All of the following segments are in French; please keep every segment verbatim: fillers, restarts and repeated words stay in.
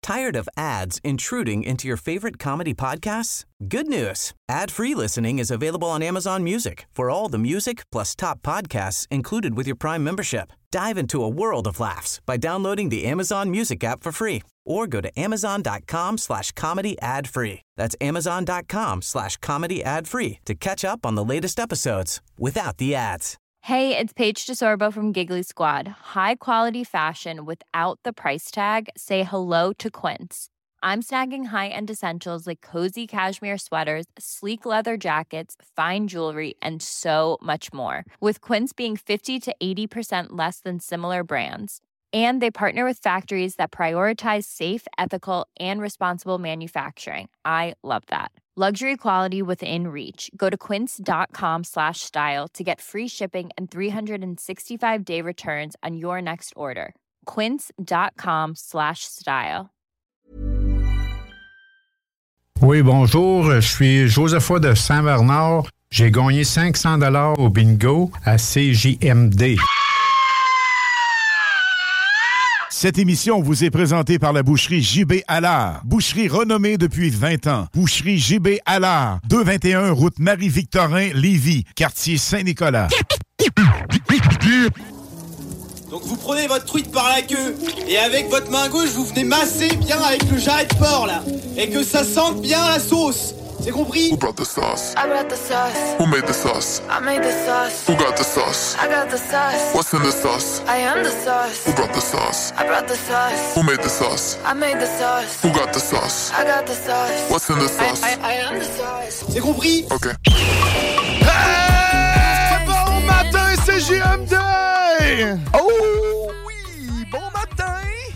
Tired of ads intruding into your favorite comedy podcasts? Good news. Ad-free listening is available on Amazon Music for all the music plus top podcasts included with your Prime membership. Dive into a world of laughs by downloading the Amazon Music app for free or go to amazon.com slash comedy ad-free. That's amazon.com slash comedy ad-free to catch up on the latest episodes without the ads. Hey, it's Paige DeSorbo from Giggly Squad. High quality fashion without the price tag. Say hello to Quince. I'm snagging high-end essentials like cozy cashmere sweaters, sleek leather jackets, fine jewelry, and so much more. With Quince being fifty to eighty percent less than similar brands. And they partner with factories that prioritize safe, ethical, and responsible manufacturing. I love that. Luxury quality within reach. Go to quince.com slash style to get free shipping and three sixty-five day returns on your next order. Quince.com slash style. Oui, bonjour, je suis Josepha de Saint-Bernard. J'ai gagné cinq cents dollars au bingo à C J M D. Cette émission vous est présentée par la boucherie J B Allard. Boucherie renommée depuis vingt ans. Boucherie J B Allard. deux cent vingt et un route Marie-Victorin, Lévis, quartier Saint-Nicolas. Donc vous prenez votre truite par la queue et avec votre main gauche, vous venez masser bien avec le jarret de porc là. Et que ça sente bien la sauce. C'est compris? Who brought the sauce? I brought the sauce. Who made the sauce? I made the sauce. Who got the sauce? I got the sauce. What's in the sauce? I am the sauce. Who brought the sauce? I brought the sauce. Who made the sauce? I made the sauce. Who got the sauce? I got the sauce. What's in the sauce? I, I, I am the sauce. C'est compris? Ok. Hey, bon matin, C J M D! Oh oui, bon matin!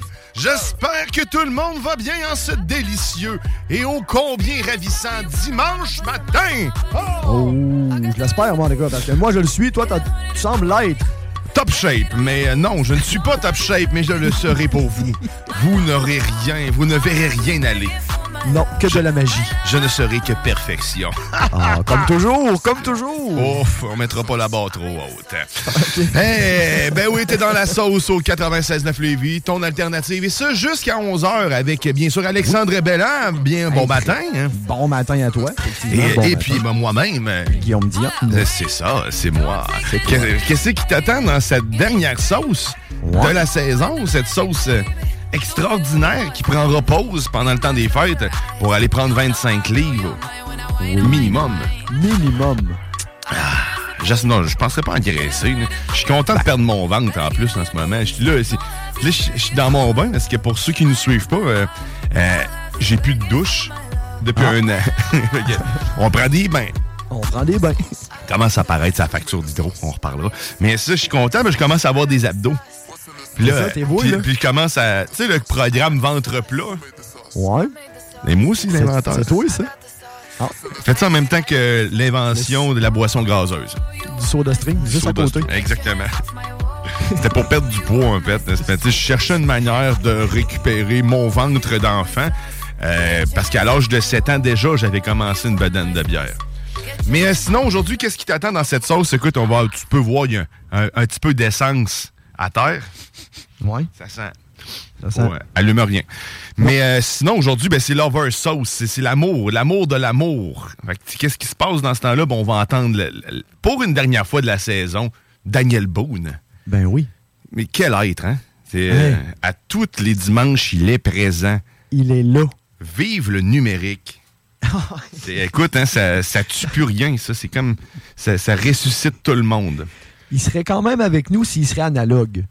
J'espère que tout le monde va bien en ce délicieux et ô combien ravissant dimanche matin! Oh, oh je l'espère, moi, les gars, parce que moi, je le suis, toi, tu sembles l'être. Top shape, mais euh, non, je ne suis pas top shape, mais je le serai pour vous. Vous n'aurez rien, vous ne verrez rien aller. Non, que je, de la magie. Je ne serai que perfection. Ah, comme toujours, comme toujours. Ouf, on mettra pas la barre trop haute. Okay. Hey, ben oui, t'es dans la sauce au quatre-vingt-seize neuf Lévis, ton alternative. Et ça, jusqu'à onze heures avec, bien sûr, Alexandre Belland. Bien, bon hey, matin. Hein? Bon matin à toi. Et, bon et matin. puis, ben, moi-même. Guillaume Dion. C'est ça, c'est moi. C'est Qu'est-ce qui t'attend dans cette dernière sauce ouais. de la saison? Cette sauce... extraordinaire qui prendra pause pendant le temps des fêtes pour aller prendre vingt-cinq livres oui. minimum. Minimum. Ah, je, non, je penserais pas engraisser. Je suis content de perdre mon ventre en plus en ce moment. Je suis là, là je suis dans mon bain parce que pour ceux qui ne nous suivent pas, euh, euh, j'ai plus de douche depuis ah. un an. On prend des bains. On prend des bains. Commence à apparaître sa facture d'hydro, on reparlera. Mais ça, je suis content, mais je commence à avoir des abdos. Puis là, ça, t'es beau, puis, là. puis je commence à... Tu sais, le programme ventre plat. Ouais. Et moi aussi, l'inventeur. C'est, c'est toi, ça. Ah. Faites ça en même temps que l'invention de la boisson gazeuse. Du soda string, juste à côté. Exactement. C'était pour perdre du poids, en fait. Je cherchais une manière de récupérer mon ventre d'enfant. Euh, parce qu'à l'âge de sept ans, déjà, j'avais commencé une bedaine de bière. Mais euh, sinon, aujourd'hui, qu'est-ce qui t'attend dans cette sauce? Écoute, on va, tu peux voir, il y a un, un petit peu d'essence à terre. Ouais. Ça sent. Ça sent. Ouais, allume rien. Mais euh, sinon, aujourd'hui, ben, c'est Lover Sauce. C'est, c'est l'amour. L'amour de l'amour. Fait que, qu'est-ce qui se passe dans ce temps-là? Ben, on va entendre, le, le, pour une dernière fois de la saison, Daniel Boone. Ben oui. Mais quel être, hein? C'est, hey. euh, à tous les dimanches, il est présent. Il est là. Vive le numérique. c'est, écoute, hein, ça, ça tue plus rien, ça. C'est comme... Ça, ça ressuscite tout le monde. Il serait quand même avec nous s'il serait analogue.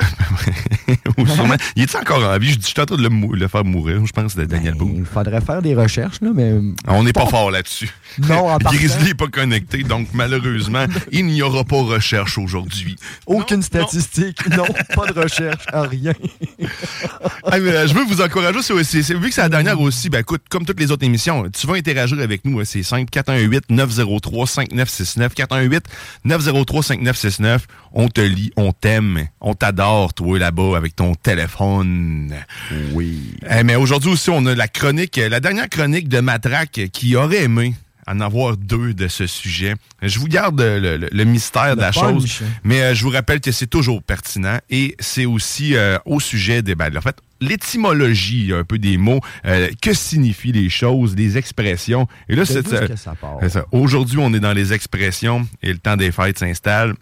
Ou sûrement. Il est encore en vie? Je, je suis en train de le, mou- le faire mourir, je pense, de Daniel ben, Boone. Il faudrait faire des recherches, là, mais... On n'est pas fort là-dessus. Non, en partant. Grizzly n'est pas connecté, donc malheureusement, il n'y aura pas de recherche aujourd'hui. Aucune non, statistique, non. non, pas de recherche, rien. ah, mais, euh, je veux vous encourager, c'est, c'est, c'est, vu que c'est la dernière aussi, ben écoute, comme toutes les autres émissions, tu vas interagir avec nous, c'est simple, quatre un huit neuf zéro trois cinq neuf six neuf, quatre un huit neuf zéro trois cinq neuf six neuf, on te lit, on t'aime, on t'adore, toi là-bas, avec ton téléphone. Oui. Eh, mais aujourd'hui aussi, on a la chronique, la dernière chronique de Matraque qui aurait aimé en avoir deux de ce sujet. Je vous garde le, le, le mystère le de la punch. chose, mais euh, je vous rappelle que c'est toujours pertinent et c'est aussi euh, au sujet des... Ben, en fait, l'étymologie un peu des mots, euh, que signifient les choses, les expressions. Et là, c'est, euh, que ça part. c'est ça. Aujourd'hui, on est dans les expressions et le temps des fêtes s'installe.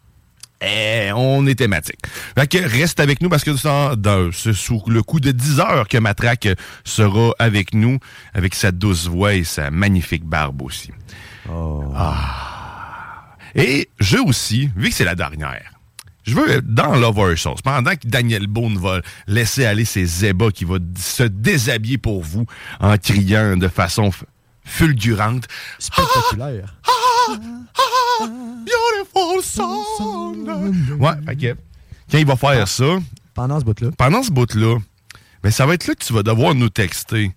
Et on est thématique. Fait que reste avec nous parce que c'est, dans, c'est sous le coup de dix heures que Matraque sera avec nous, avec sa douce voix et sa magnifique barbe aussi. Oh. Ah. Et je aussi, vu que c'est la dernière, je veux, dans Lover Sauce, pendant que Daniel Boone va laisser aller ses ébats, qui va se déshabiller pour vous en criant de façon f- fulgurante. Spectaculaire. Ah, ah, ah, beautiful song. Ouais, fait que, quand il va faire ça... Pendant ce bout-là. Pendant ce bout-là, ben, ça va être là que tu vas devoir nous texter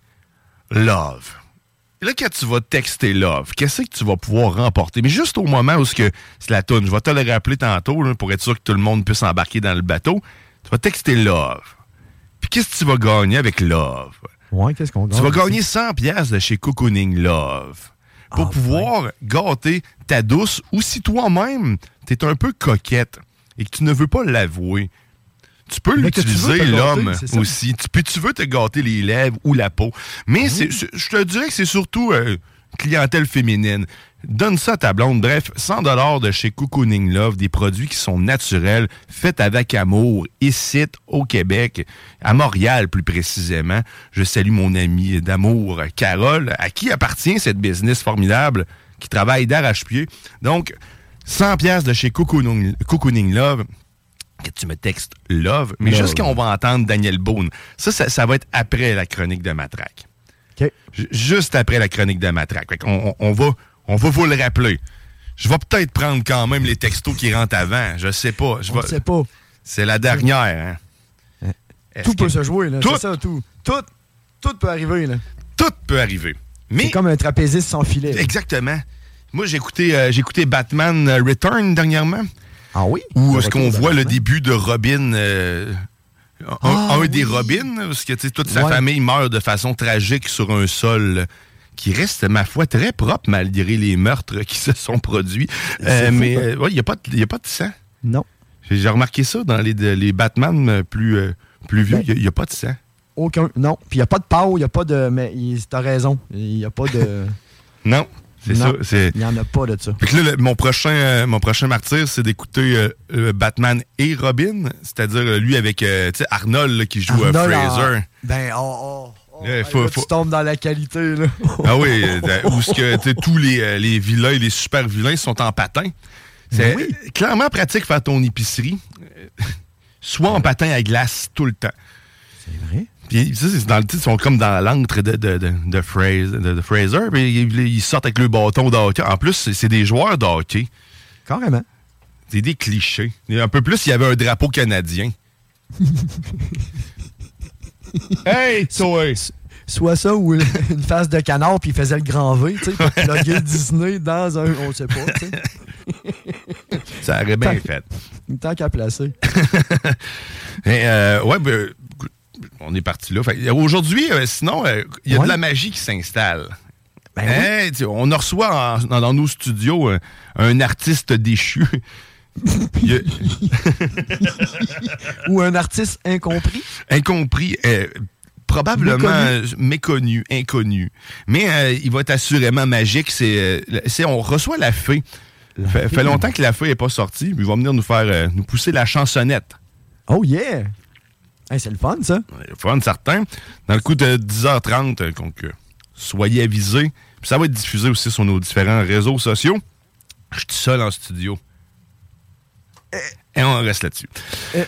Love. Et là, quand tu vas texter Love, qu'est-ce que tu vas pouvoir remporter? Mais juste au moment où c'est la toune, je vais te le rappeler tantôt là, pour être sûr que tout le monde puisse embarquer dans le bateau. Tu vas texter Love. Puis qu'est-ce que tu vas gagner avec Love? Ouais, qu'est-ce qu'on gagne? Tu vas gagner cent piastres de chez Cocooning Love pour ah, pouvoir ouais. gâter ta douce, ou si toi-même, t'es un peu coquette et que tu ne veux pas l'avouer. Tu peux mais l'utiliser, l'homme, gâter, aussi. Tu, puis tu veux te gâter les lèvres ou la peau. Mais mmh. c'est, c'est, je te dirais que c'est surtout euh, clientèle féminine. Donne ça à ta blonde. Bref, cent dollars de chez Cocooning Love, des produits qui sont naturels, faits avec amour, ici, au Québec, à Montréal plus précisément. Je salue mon amie d'amour, Carole, à qui appartient cette business formidable, qui travaille d'arrache-pied. Donc, cent piastres de chez Cocooning, Cocooning Love, que tu me textes Love, mais Love. Juste quand on va entendre Daniel Boone. Ça, ça, ça va être après la chronique de Matraque. OK. J- juste après la chronique de Matraque. Fait on, on, on, va, on va vous le rappeler. Je vais peut-être prendre quand même les textos qui rentrent avant. Je sais pas. Je on vais... sait pas. C'est la dernière. Hein? Tout peut que... se jouer, là. Tout... C'est ça, tout. Tout, tout peut arriver, là. Tout peut arriver. Mais... C'est comme un trapéziste sans filet. Là. Exactement. Moi, j'ai écouté, euh, j'ai écouté Batman Return dernièrement. Ah oui? Où est-ce qu'on voit le début de Robin, euh, un, ah, un oui. des Robins, parce que toute sa ouais. famille meurt de façon tragique sur un sol qui reste, ma foi, très propre malgré les meurtres qui se sont produits. Euh, fou, mais il euh, n'y ouais, a, a pas de sang. Non. J'ai, j'ai remarqué ça dans les, les Batman plus, euh, plus vieux, il ben, n'y a, a pas de sang. Aucun. Non. Puis il n'y a pas de pau, il n'y a pas de... Mais t'as raison, il n'y a pas de... Non. C'est non, ça. C'est... Il n'y en a pas de ça. Fait que là, le, mon, prochain, euh, mon prochain martyr, c'est d'écouter euh, euh, Batman et Robin, c'est-à-dire euh, lui avec euh, Arnold là, qui joue Arnold, euh, Fraser. En... Ben, oh, oh, oh là, ben, faut, là, faut... tu tombes dans la qualité. Là. Ah oui, euh, où ce que tous les, euh, les vilains et les super vilains sont en patin. C'est oui. clairement pratique faire ton épicerie, soit en patin à glace tout le temps. C'est vrai? Puis ça, c'est dans le titre, ils sont comme dans l'antre de, de, de, de, Fraser, de, de Fraser, puis ils, ils sortent avec le bâton de hockey. En plus, c'est, c'est des joueurs de hockey. Carrément. C'est des clichés. Un peu plus, il y avait un drapeau canadien. Hey, toi! Soit ça ou une face de canard, puis il faisait le grand V, tu sais, pour plugger Disney dans un... On sait pas, tu sais. Ça aurait bien tant fait. Tant qu'à placer. Et, euh, ouais, ben... On est parti là. Fait, aujourd'hui, euh, sinon, il euh, y a ouais. de la magie qui s'installe. Ben hey, oui. On en reçoit en, dans, dans nos studios euh, un artiste déchu. a... Ou un artiste incompris. Incompris. Euh, probablement méconnu. méconnu, inconnu. Mais euh, il va être assurément magique. C'est, euh, c'est, on reçoit la fée. La fait, fée. fait longtemps que la fée n'est pas sortie. Il va venir nous faire euh, nous pousser la chansonnette. Oh yeah! Hey, c'est le fun, ça. C'est le fun, certain. Dans le coup de dix heures trente, donc, euh, soyez avisés. Puis ça va être diffusé aussi sur nos différents réseaux sociaux. Je suis seul en studio. Euh. Et on reste là-dessus. Euh.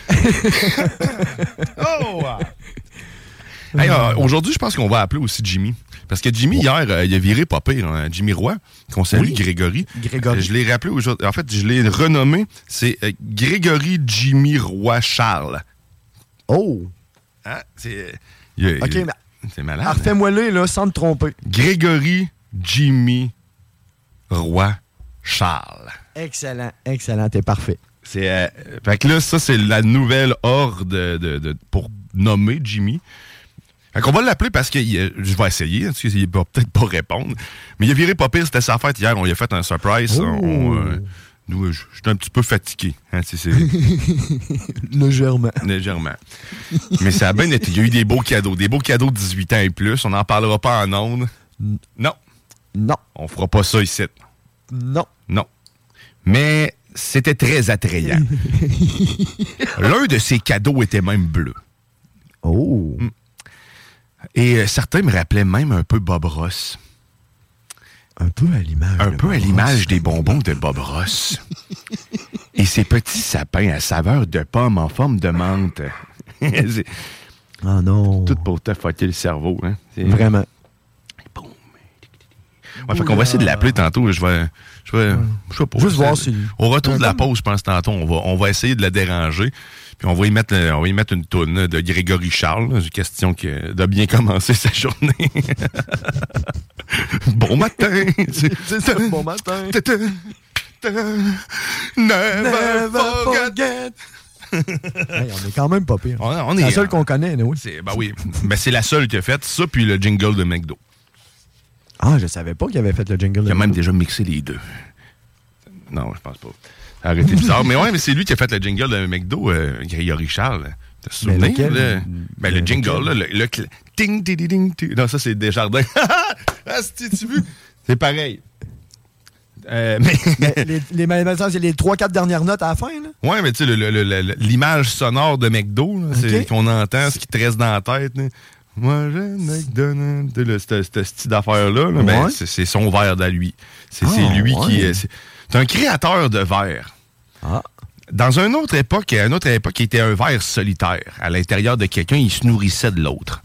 oh! Hey, euh, aujourd'hui, je pense qu'on va appeler aussi Jimmy. Parce que Jimmy, oh. hier, euh, il a viré pas pire. Hein, Jimmy Roy, qu'on salue, oui. Grégory. Grégory. Euh, je l'ai rappelé aujourd'hui. En fait, je l'ai renommé. C'est euh, Grégory Jimmy Roy Charles. Oh! Hein? C'est, euh, OK, mais... C'est malade. Alors, fais-moi-le, là, sans te tromper. Grégory Jimmy Roy Charles. Excellent, excellent, t'es parfait. C'est, euh, fait que là, ça, c'est la nouvelle horde de, de, de, pour nommer Jimmy. Fait qu'on va l'appeler parce que il, je vais essayer, parce qu'il va peut-être pas répondre. Mais il a viré pas pire, c'était sa fête hier, on lui a fait un surprise. Oh. On, euh, Nous, je suis un petit peu fatigué. Hein, c'est, c'est... Légèrement. Légèrement. Mais ça a bien été. Il y a eu des beaux cadeaux. Des beaux cadeaux de dix-huit ans et plus. On n'en parlera pas en ondes. Non. Non. On fera pas ça ici. Non. Non. Mais c'était très attrayant. L'un de ces cadeaux était même bleu. Oh. Et euh, certains me rappelaient même un peu Bob Ross. Un peu à l'image. Un de peu Bob à l'image Ross. des bonbons de Bob Ross. Et ces petits sapins à saveur de pomme en forme de menthe. C'est Ah non. tout pour te fucker le cerveau. Hein? C'est... Vraiment. Ouais, fait qu'on va essayer de l'appeler tantôt. Je vais. Je vais. Je sais pas. Juste voir si- Au retour de la pause, je pense, tantôt, on va, on va essayer de la déranger. Puis on va y mettre, on va y mettre une toune de Grégory Charles. Là. C'est une question que, de bien commencer sa journée. Bon matin. C'est ça, bon matin. Never forget. forget. Hey, on est quand même pas pire. On, on C'est est la seule qu'on connaît, nous. C'est, ben oui. Ben c'est la seule qui a fait ça, puis le jingle de McDo. Ah, je savais pas qu'il avait fait le jingle. Il a même déjà mixé les deux. Non, je pense pas. Arrêtez bizarre. Mais ouais, mais c'est lui qui a fait le jingle de McDo, euh, Grégory Charles. T'as souvenir, Mais lequel? là? Ben, le jingle, là, le, le cl- ting, ting, ting, ting, ting. Non, ça, c'est Desjardins. Ah, c'est, tu vu? C'est pareil. Euh, mais... Mais les, les, les, c'est les trois quatre dernières notes à la fin, là? Ouais, mais tu sais, le, le, le, le, l'image sonore de McDo, là, c'est Okay. qu'on entend, ce qui te reste dans la tête. Là. Moi, je McDonald's. Tu sais, le- ce ce style d'affaire-là, là, ben, Ouais. c'est, c'est son verre à lui. C'est, Ah, c'est lui ouais. qui est. C'est, c'est un créateur de verre. Ah. Dans une autre époque, à une autre époque, il était un ver solitaire. À l'intérieur de quelqu'un, il se nourrissait de l'autre.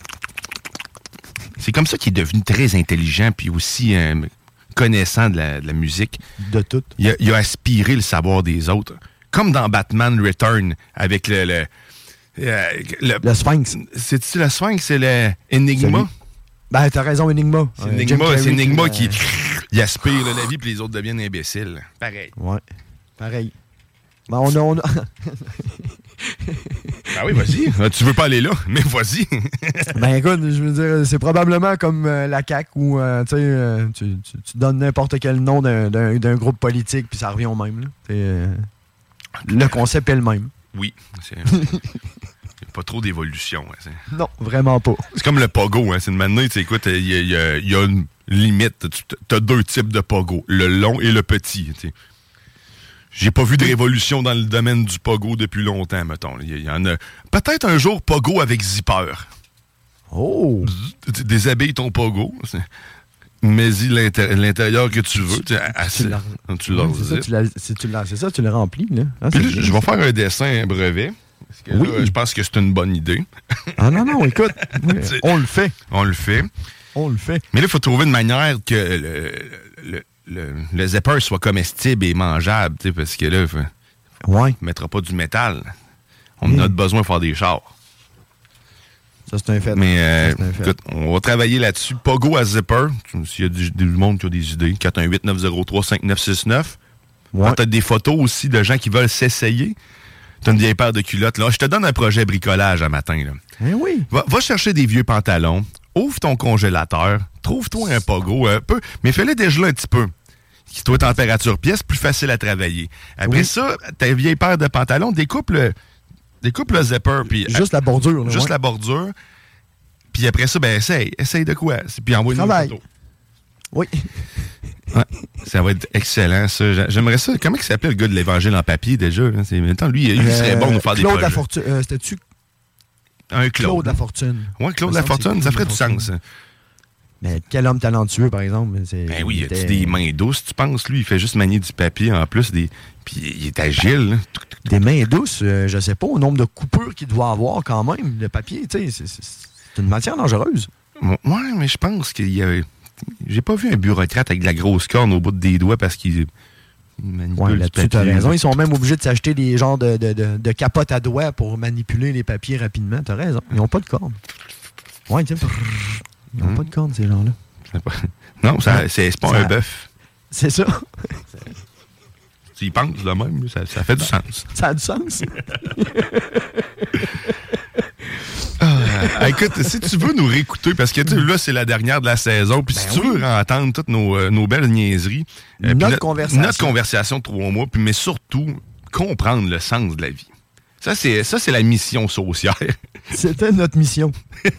C'est comme ça qu'il est devenu très intelligent puis aussi euh, connaissant de la, de la musique. De tout. Il a, il a aspiré le savoir des autres. Comme dans Batman Return, avec le... le, euh, le, Le Sphinx. c'est-tu le Sphinx? C'est le Enigma? Celui- Ben, t'as raison, Enigma. C'est Euh, Enigma, Jim Carrey c'est Enigma euh, qui... Il aspire là, la vie puis les autres deviennent imbéciles. Pareil. Ouais. Pareil. Ben, on a... On a... Ah oui, vas-y. Ah, tu veux pas aller là, mais vas-y. ben, écoute, je veux dire, c'est probablement comme euh, la C A Q où, euh, tu sais, euh, tu, tu, tu donnes n'importe quel nom d'un, d'un, d'un groupe politique puis ça revient au même, là. C'est, euh, le concept est le même. Oui. C'est... Il n'y a pas trop d'évolution. Hein, c'est... Non, vraiment pas. C'est comme le pogo. Hein. C'est une manière, tu sais, écoute, il y, y, a- y a une limite. Tu as deux types de pogo, le long et le petit. Tu sais. J'ai pas vu de révolution dans le domaine du pogo depuis longtemps, mettons. Il y, y en a. Peut-être un jour pogo avec zipper. Oh! Tu déshabilles ton pogo. C'est... Mets-y l'inté- l'intérieur que tu veux. Tu, assez, Tu l'as- tu l'as Ouais, c'est, ça, tu l'as, c'est, tu l'as, c'est ça, tu le remplis, là. Ah, Puis c'est là, bien. je vais faire un dessin, un brevet. Parce que Oui. là, je pense que c'est une bonne idée. Ah non, non, écoute, oui, C'est- on le fait. On le fait. On le fait. Mais là, il faut trouver une manière que le, le, le, le zipper soit comestible et mangeable, tu sais, parce que là, faut- Ouais, on ne mettra pas du métal. On Mm. a besoin de faire des chars. ça, c'est un fait. Mais euh, Ça, c'est un fait. écoute, on va travailler là-dessus. Pogo à zipper. S'il y a du, du monde qui a des idées, quatre un huit neuf zéro trois cinq neuf six neuf. Ouais. Peut-être des photos aussi de gens qui veulent s'essayer. T'as une vieille paire de culottes. Là, je te donne un projet bricolage à matin. Là. Eh oui. Va, va chercher des vieux pantalons, ouvre ton congélateur, trouve-toi un pogo un peu, mais fais-le dégeler un petit peu. Qui soit température pièce, plus facile à travailler. Après Oui. ça, ta vieille paire de pantalons, découpe le, découpe le zipper. Puis, Juste la bordure. Là, juste ouais. la bordure. Puis après ça, ben essaye. Essaye de quoi? Puis envoie-nous une Travail. photo. Oui. Ouais, ça va être excellent, ça. J'a- J'aimerais ça. Comment il s'appelait le gars de l'Évangile en papier, déjà? Là? C'est, maintenant, lui, il serait bon de nous faire des Claude projets. Lafortune. Euh, c'était-tu Un Claude. Claude Lafortune? Ouais, Claude Il me semble que Lafortune, c'est ça ferait Claude du Lafortune. sens. ça. Mais quel homme talentueux, par exemple. C'est, Ben oui, il a était- des mains douces, tu penses? Lui, il fait juste manier du papier en plus. Des... Puis il est agile. Là. Des mains douces, euh, je sais pas, au nombre de coupures qu'il doit avoir quand même. Le papier, tu sais, c'est, c'est, c'est une matière dangereuse. Ouais, mais je pense qu'il y a... J'ai pas vu un bureaucrate avec de la grosse corne au bout des doigts parce qu'il il manipule Ouais, du là-dessus, t'as papier. raison. Ils sont même obligés de s'acheter des genres de, de, de, de capotes à doigts pour manipuler les papiers rapidement. T'as raison. Ils n'ont pas de corne. Ouais, tu sais. Ils n'ont Hum. pas de corne, ces gens-là. C'est pas- Non, ça, c'est, c'est pas Ça- un bœuf. C'est ça. Tu y penses de même, ça, ça fait du sens. Ça a du sens. Ah, Ah, écoute, si tu veux nous réécouter, parce que tu sais, là, c'est la dernière de la saison, puis Ben si tu oui. veux entendre toutes nos, euh, nos belles niaiseries, euh, puis Notre no- conversation. notre conversation de trois mois, puis mais surtout, comprendre le sens de la vie. Ça, c'est, ça, c'est la mission saucière. C'était notre mission.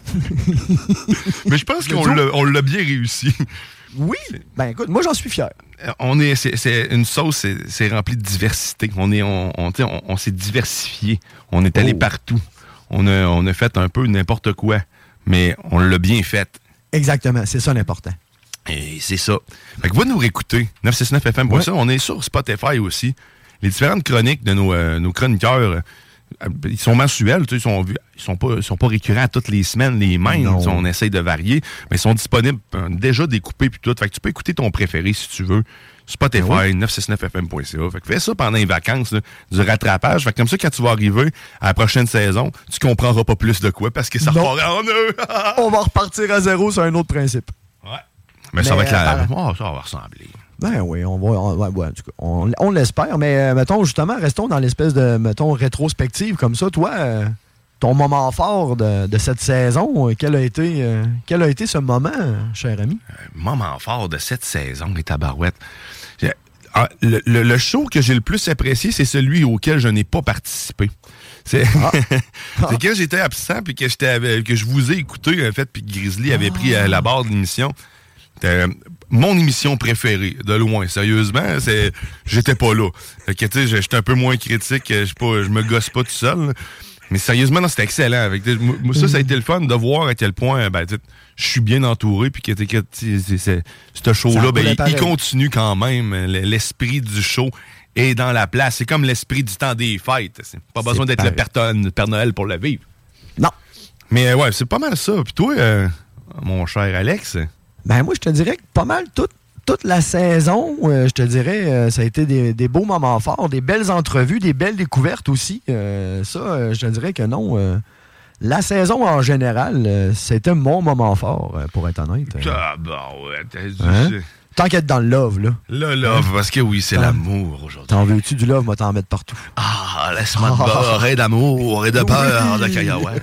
Mais je pense qu'on l'a, on l'a bien réussi. Oui. Ben écoute, moi, j'en suis fier. On est, c'est, c'est une sauce, c'est, c'est rempli de diversité. On est, on, on, tu sais, on, on s'est diversifié. On est allé Oh. partout. On a, on a fait un peu n'importe quoi, mais on l'a bien fait. Exactement, c'est ça l'important. Et c'est ça. Fait que va nous réécouter. neuf cent soixante-neuf F M point com. Ouais. On est sur Spotify aussi. Les différentes chroniques de nos, euh, nos chroniqueurs, euh, ils sont mensuels, tu sais, ils sont, ils sont pas, ils sont pas récurrents toutes les semaines, les mêmes. Non. Tu sais, on essaye de varier, mais ils sont disponibles euh, déjà découpés puis tout. Fait que tu peux écouter ton préféré si tu veux. Spotify, Ben oui. neuf cent soixante-neuf F M point C A. Fait que fais ça pendant les vacances, là, du rattrapage. Fait que comme ça, quand tu vas arriver à la prochaine saison, tu comprendras pas plus de quoi parce que ça Non. repart en eux. On va repartir à zéro sur un autre principe. Ouais. Mais, ça Mais, va être la... euh, oh, ça va ressembler. Ben oui, on va. On, ouais, ouais, en tout cas, on, on l'espère, mais euh, mettons, justement, restons dans l'espèce de, mettons, rétrospective comme ça. Toi, euh, ton moment fort de, de cette saison, euh, quel a été euh, quel a été ce moment, euh, cher ami? Moment fort de cette saison, les tabarouettes. J'ai- ah, Le, le- le show que j'ai le plus apprécié, c'est celui auquel je n'ai pas participé. C'est c'est quand j'étais absent puis que, j'étais avec- que je vous ai écouté, en fait, puis que Grizzly avait pris euh, la barre de l'émission. C'était euh, mon émission préférée, de loin. Sérieusement, c'est j'étais pas là. Fait que, tu sais, j'étais un peu moins critique. Je sais pas, je me gosse pas tout seul. là. Mais sérieusement, non, c'était excellent. Avec, moi, ça, ça a été le fun de voir à quel point ben, tu sais, je suis bien entouré. Puis que, que tu sais, c'est- c'est- ce Ça show-là, roule ben, il, pareil. il continue quand même. L- L'esprit du show est dans la place. C'est comme l'esprit du temps des fêtes. C'est pas besoin d'être le pareil. Père, le Père Noël pour le vivre. Non. Mais euh, ouais, c'est pas mal ça. Puis toi, euh, mon cher Alex... Ben moi, je te dirais que pas mal toute, toute la saison, euh, je te dirais, euh, ça a été des, des beaux moments forts, des belles entrevues, des belles découvertes aussi. Euh, ça, euh, je te dirais que non. euh, la saison en général, euh, c'était mon moment fort, euh, pour être honnête. Euh, Ah, bah ouais, t'as dit Hein? ça. tant qu'être dans le love, là. Le love, parce que oui, c'est T'en- l'amour aujourd'hui. T'en veux-tu du love? Moi, t'en mettre partout. Ah, laisse-moi te beurrer d'amour et de peur de cacahuètes.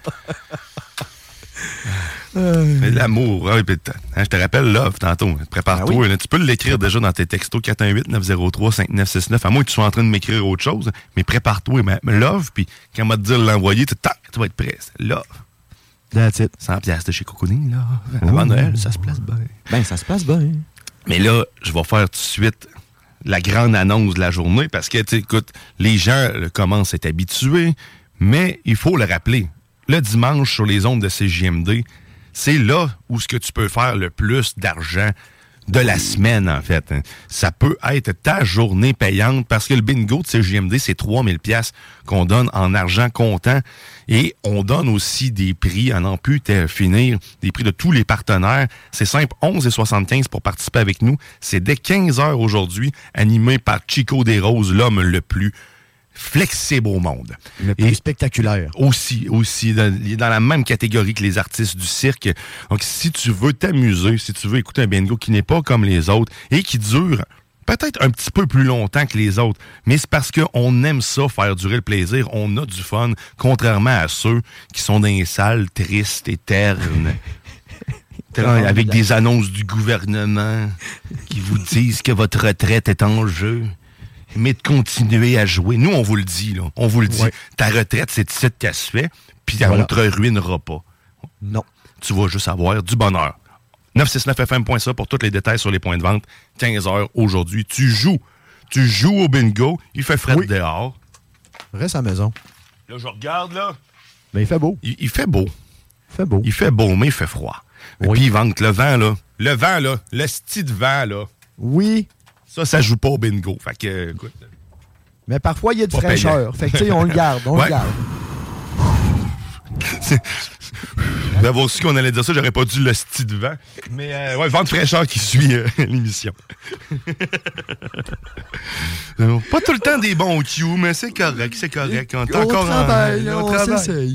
Mais l'amour, hein, puis t- hein, je te rappelle love tantôt. Prépare-toi. Ah oui. là, tu peux l'écrire déjà dans tes textos quatre un huit neuf zéro trois cinq neuf six neuf. À moins que tu sois en train de m'écrire autre chose, mais prépare-toi. Mais, mais love, puis quand on va te dire l'envoyer, tu, tac, tu vas être prêt. C'est love. That's it. cent piastres de chez Cocooning, là. Avant Ouh. Noël, ça se place bien. Ben, ça se passe bien. Mais là, je vais faire tout de suite la grande annonce de la journée parce que, tu sais, écoute, les gens là, commencent à être habitués, mais il faut le rappeler. Le dimanche, sur les ondes de C J M D, c'est là où ce que tu peux faire le plus d'argent de la semaine, en fait. hein. Ça peut être ta journée payante parce que le bingo de C J M D, c'est trois mille piastres qu'on donne en argent comptant. Et on donne aussi des prix, à n'en plus te finir, des prix de tous les partenaires. C'est simple, onze et soixante-quinze pour participer avec nous. C'est dès quinze heures aujourd'hui, animé par Chico Desroses, l'homme le plus flexible au monde. Le plus Et- spectaculaire. aussi, aussi, dans, il est dans la même catégorie que les artistes du cirque. Donc, si tu veux t'amuser, si tu veux écouter un bingo qui n'est pas comme les autres et qui dure peut-être un petit peu plus longtemps que les autres, mais c'est parce qu'on aime ça, faire durer le plaisir, on a du fun, contrairement à ceux qui sont dans les salles tristes et ternes. Avec des annonces du gouvernement qui vous disent que votre retraite est en jeu. Mais de continuer à jouer. Nous, on vous le dit, là. On vous le dit. Ouais. Ta retraite, c'est ici que ça se fait, puis Voilà. on te ruinera pas. Non. Tu vas juste avoir du bonheur. neuf cent soixante-neuf F M point C A pour tous les détails sur les points de vente. quinze heures aujourd'hui. Tu joues. Tu joues au bingo. Il fait frais Oui. dehors. Reste à la maison. Là, je regarde, là. Ben, il fait beau. Il, il fait beau. Il fait beau. Il fait beau, mais il fait froid. Et Oui. puis, il vente le vent, là. Le vent, là. Le style de vent, là. Oui, Ça, ça joue pas au bingo. Fait que, écoute. mais parfois, il y a de Pas fraîcheur. Fait que, tu sais, on le garde. On Ouais. le garde. D'avoir su qu'on allait dire ça, j'aurais pas dû le style de vent. Mais euh, ouais, vent de fraîcheur qui suit euh, l'émission. Euh, pas tout le temps des bons cues, mais c'est correct, c'est correct. On est On encore en- travaille, on on travaille. s'essaye.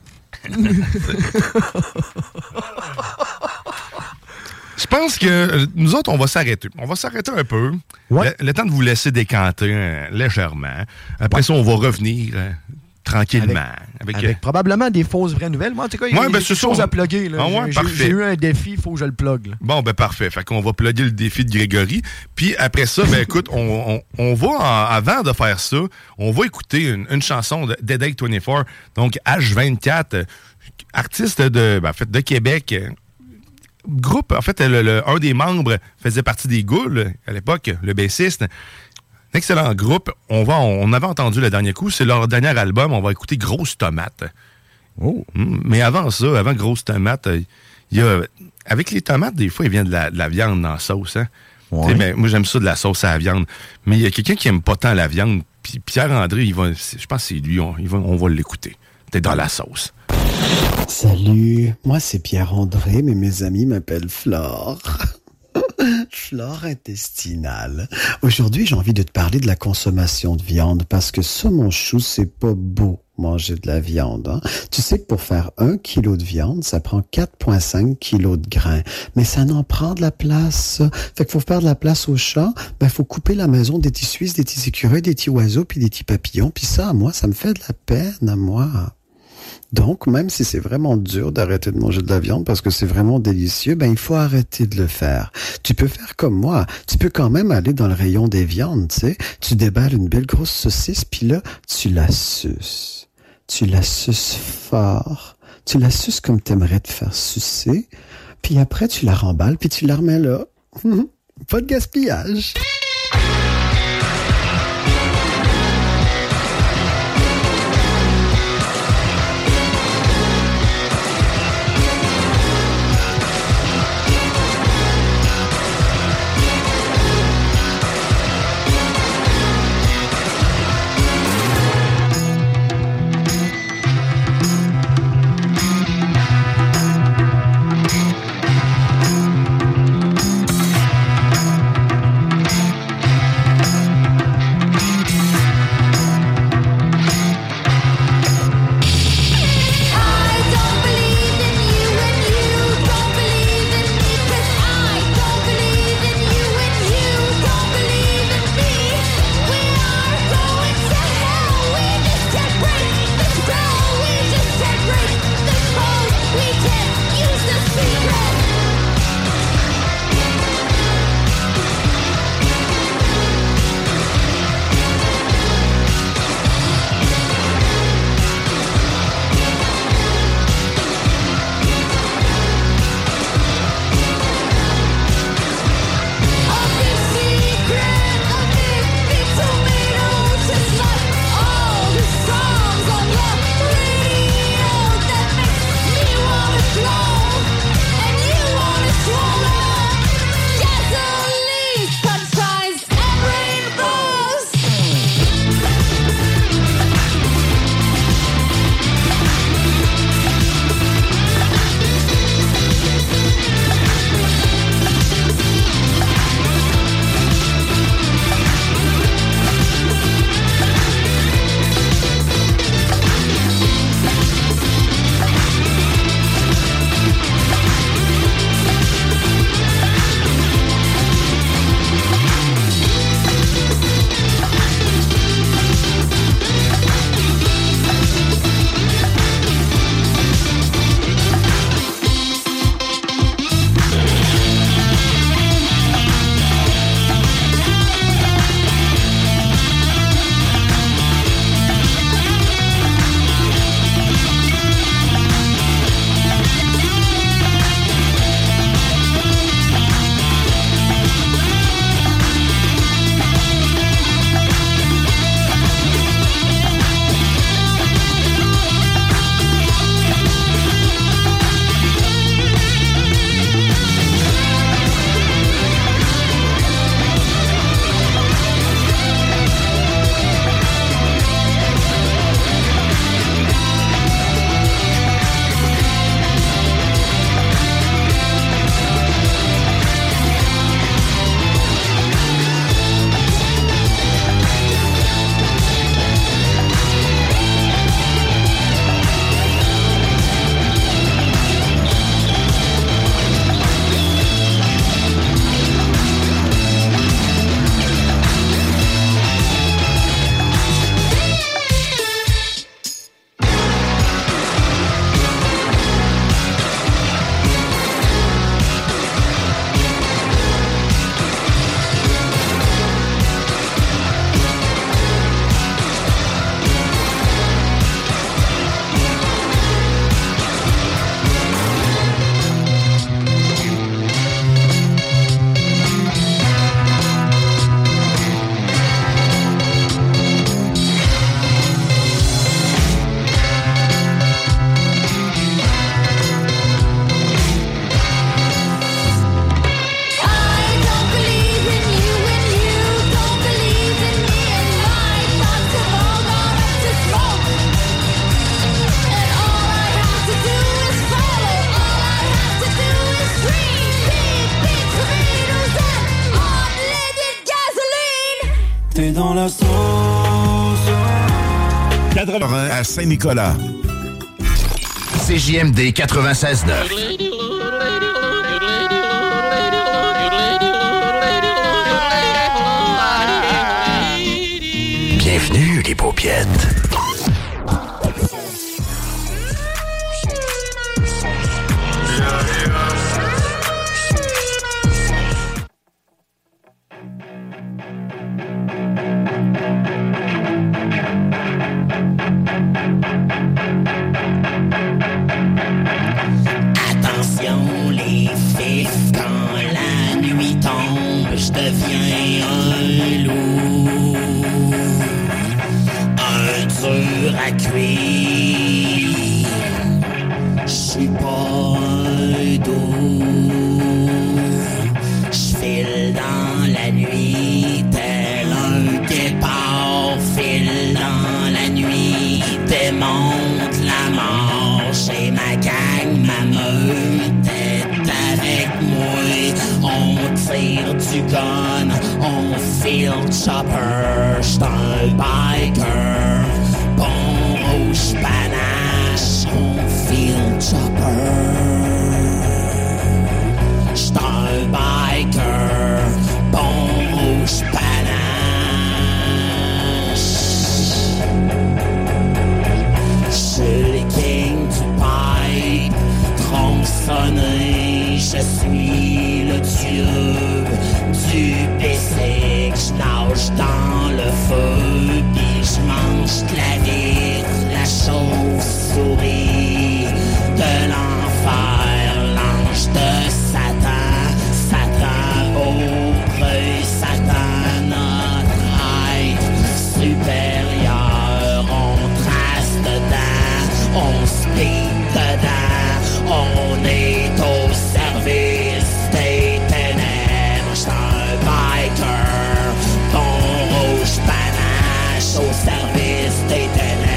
Je pense que euh, nous autres, on va s'arrêter. On va s'arrêter un peu. Ouais. Le, le temps de vous laisser décanter euh, légèrement. Après ça, on va revenir euh, tranquillement. Avec, avec, avec euh, probablement des fausses vraies nouvelles. Moi, en tout cas, il y a Ouais, ben, des c'est choses ça. à plugger. Là. Ah ouais, j'ai, parfait. j'ai eu un défi, il faut que je le plug. Là. Bon, ben parfait. Fait qu'on va plugger le défi de Grégory. Puis après ça, ben écoute, on, on, on va, en, avant de faire ça, on va écouter une, une chanson de Dead Egg vingt-quatre, donc H vingt-quatre, euh, artiste de, ben, en fait, de Québec. euh, Groupe, en fait, le, le, un des membres faisait partie des Ghouls à l'époque, le bassiste. Excellent groupe. On, va, on avait entendu le dernier coup, c'est leur dernier album. On va écouter Grosse Tomate. Oh. Mm, mais avant ça, avant Grosse Tomate, il y a. Avec les tomates, des fois, il vient de la, de la viande dans la sauce. Hein? Ouais. Ben, moi, j'aime ça de la sauce à la viande. Mais il y a quelqu'un qui aime pas tant la viande. Puis Pierre-André, il va, je pense que c'est lui, on, il va, on va l'écouter. T'es dans la sauce. Salut, moi c'est Pierre-André, mais mes amis m'appellent Flore. Flore intestinale. Aujourd'hui, j'ai envie de te parler de la consommation de viande parce que ça, mon chou, c'est pas beau manger de la viande. Hein? Tu sais que pour faire un kilo de viande, ça prend quatre virgule cinq kilos de grains. Mais ça n'en prend de la place. Fait qu'il faut faire de la place aux chats. Ben, faut couper la maison des petits Suisses, des petits écureuils, des petits oiseaux, puis des petits papillons. Puis ça, à moi, ça me fait de la peine, à moi. Donc, même si c'est vraiment dur d'arrêter de manger de la viande parce que c'est vraiment délicieux, ben il faut arrêter de le faire. Tu peux faire comme moi. Tu peux quand même aller dans le rayon des viandes, tu sais. Tu déballes une belle grosse saucisse, puis là, tu la suces. Tu la suces fort. Tu la suces comme t'aimerais te faire sucer. Puis après, tu la remballes, puis tu la remets là. Pas de gaspillage. dans la sauce. quatre-vingts à Saint-Nicolas. C J M D quatre-vingt-seize neuf. Bienvenue les paupiètes. Attention les fifs, quand la nuit tombe, je deviens un loup, un dur à cuire. J'suis pas un doux, j'file dans la nuit tel un guépard, file dans la nuit, démonte la mort. J'ai ma gang, ma meute est avec moi. On tire du gun, on field chopper. J'suis un biker, bon rouge panache, on field chopper. J'suis un biker, bon rouge panache. J'suis le king du pipe, tronçonné, je suis le dieu du basic. J'nage dans le feu, pis j'mange de la vitre, la chauve-souris de l'enfer, l'ange de Satan, Satan auprès, Satan notre être supérieur. On trace dedans, on speed dedans, on est au service des ténèbres. J'suis un biker, bon rouge panache, au service des ténèbres.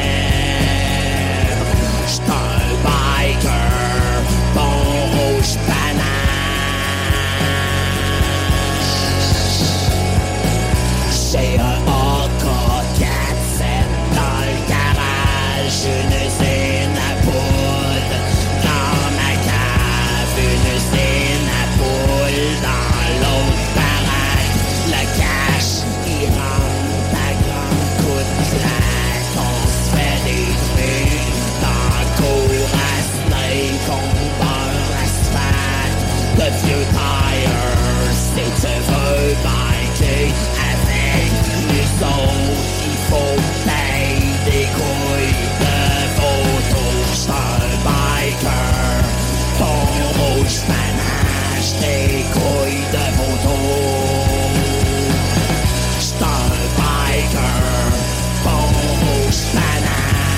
J'suis un biker, bon rouge panache. J'ai un A K quarante-sept dans le garage, une usine à poudre dans ma cave, une usine à poudre dans l'autre baraque. Le cash, il rentre à grands coups de claque. On se fait des trucs dans le cour à snake, on beurre l'asphalte de vieux tires. Si tu veux biker avec nous autres, il faut payer des couilles de photo. J'suis un biker, ton rouge panache, des couilles de photo. J'suis un biker, ton rouge panache.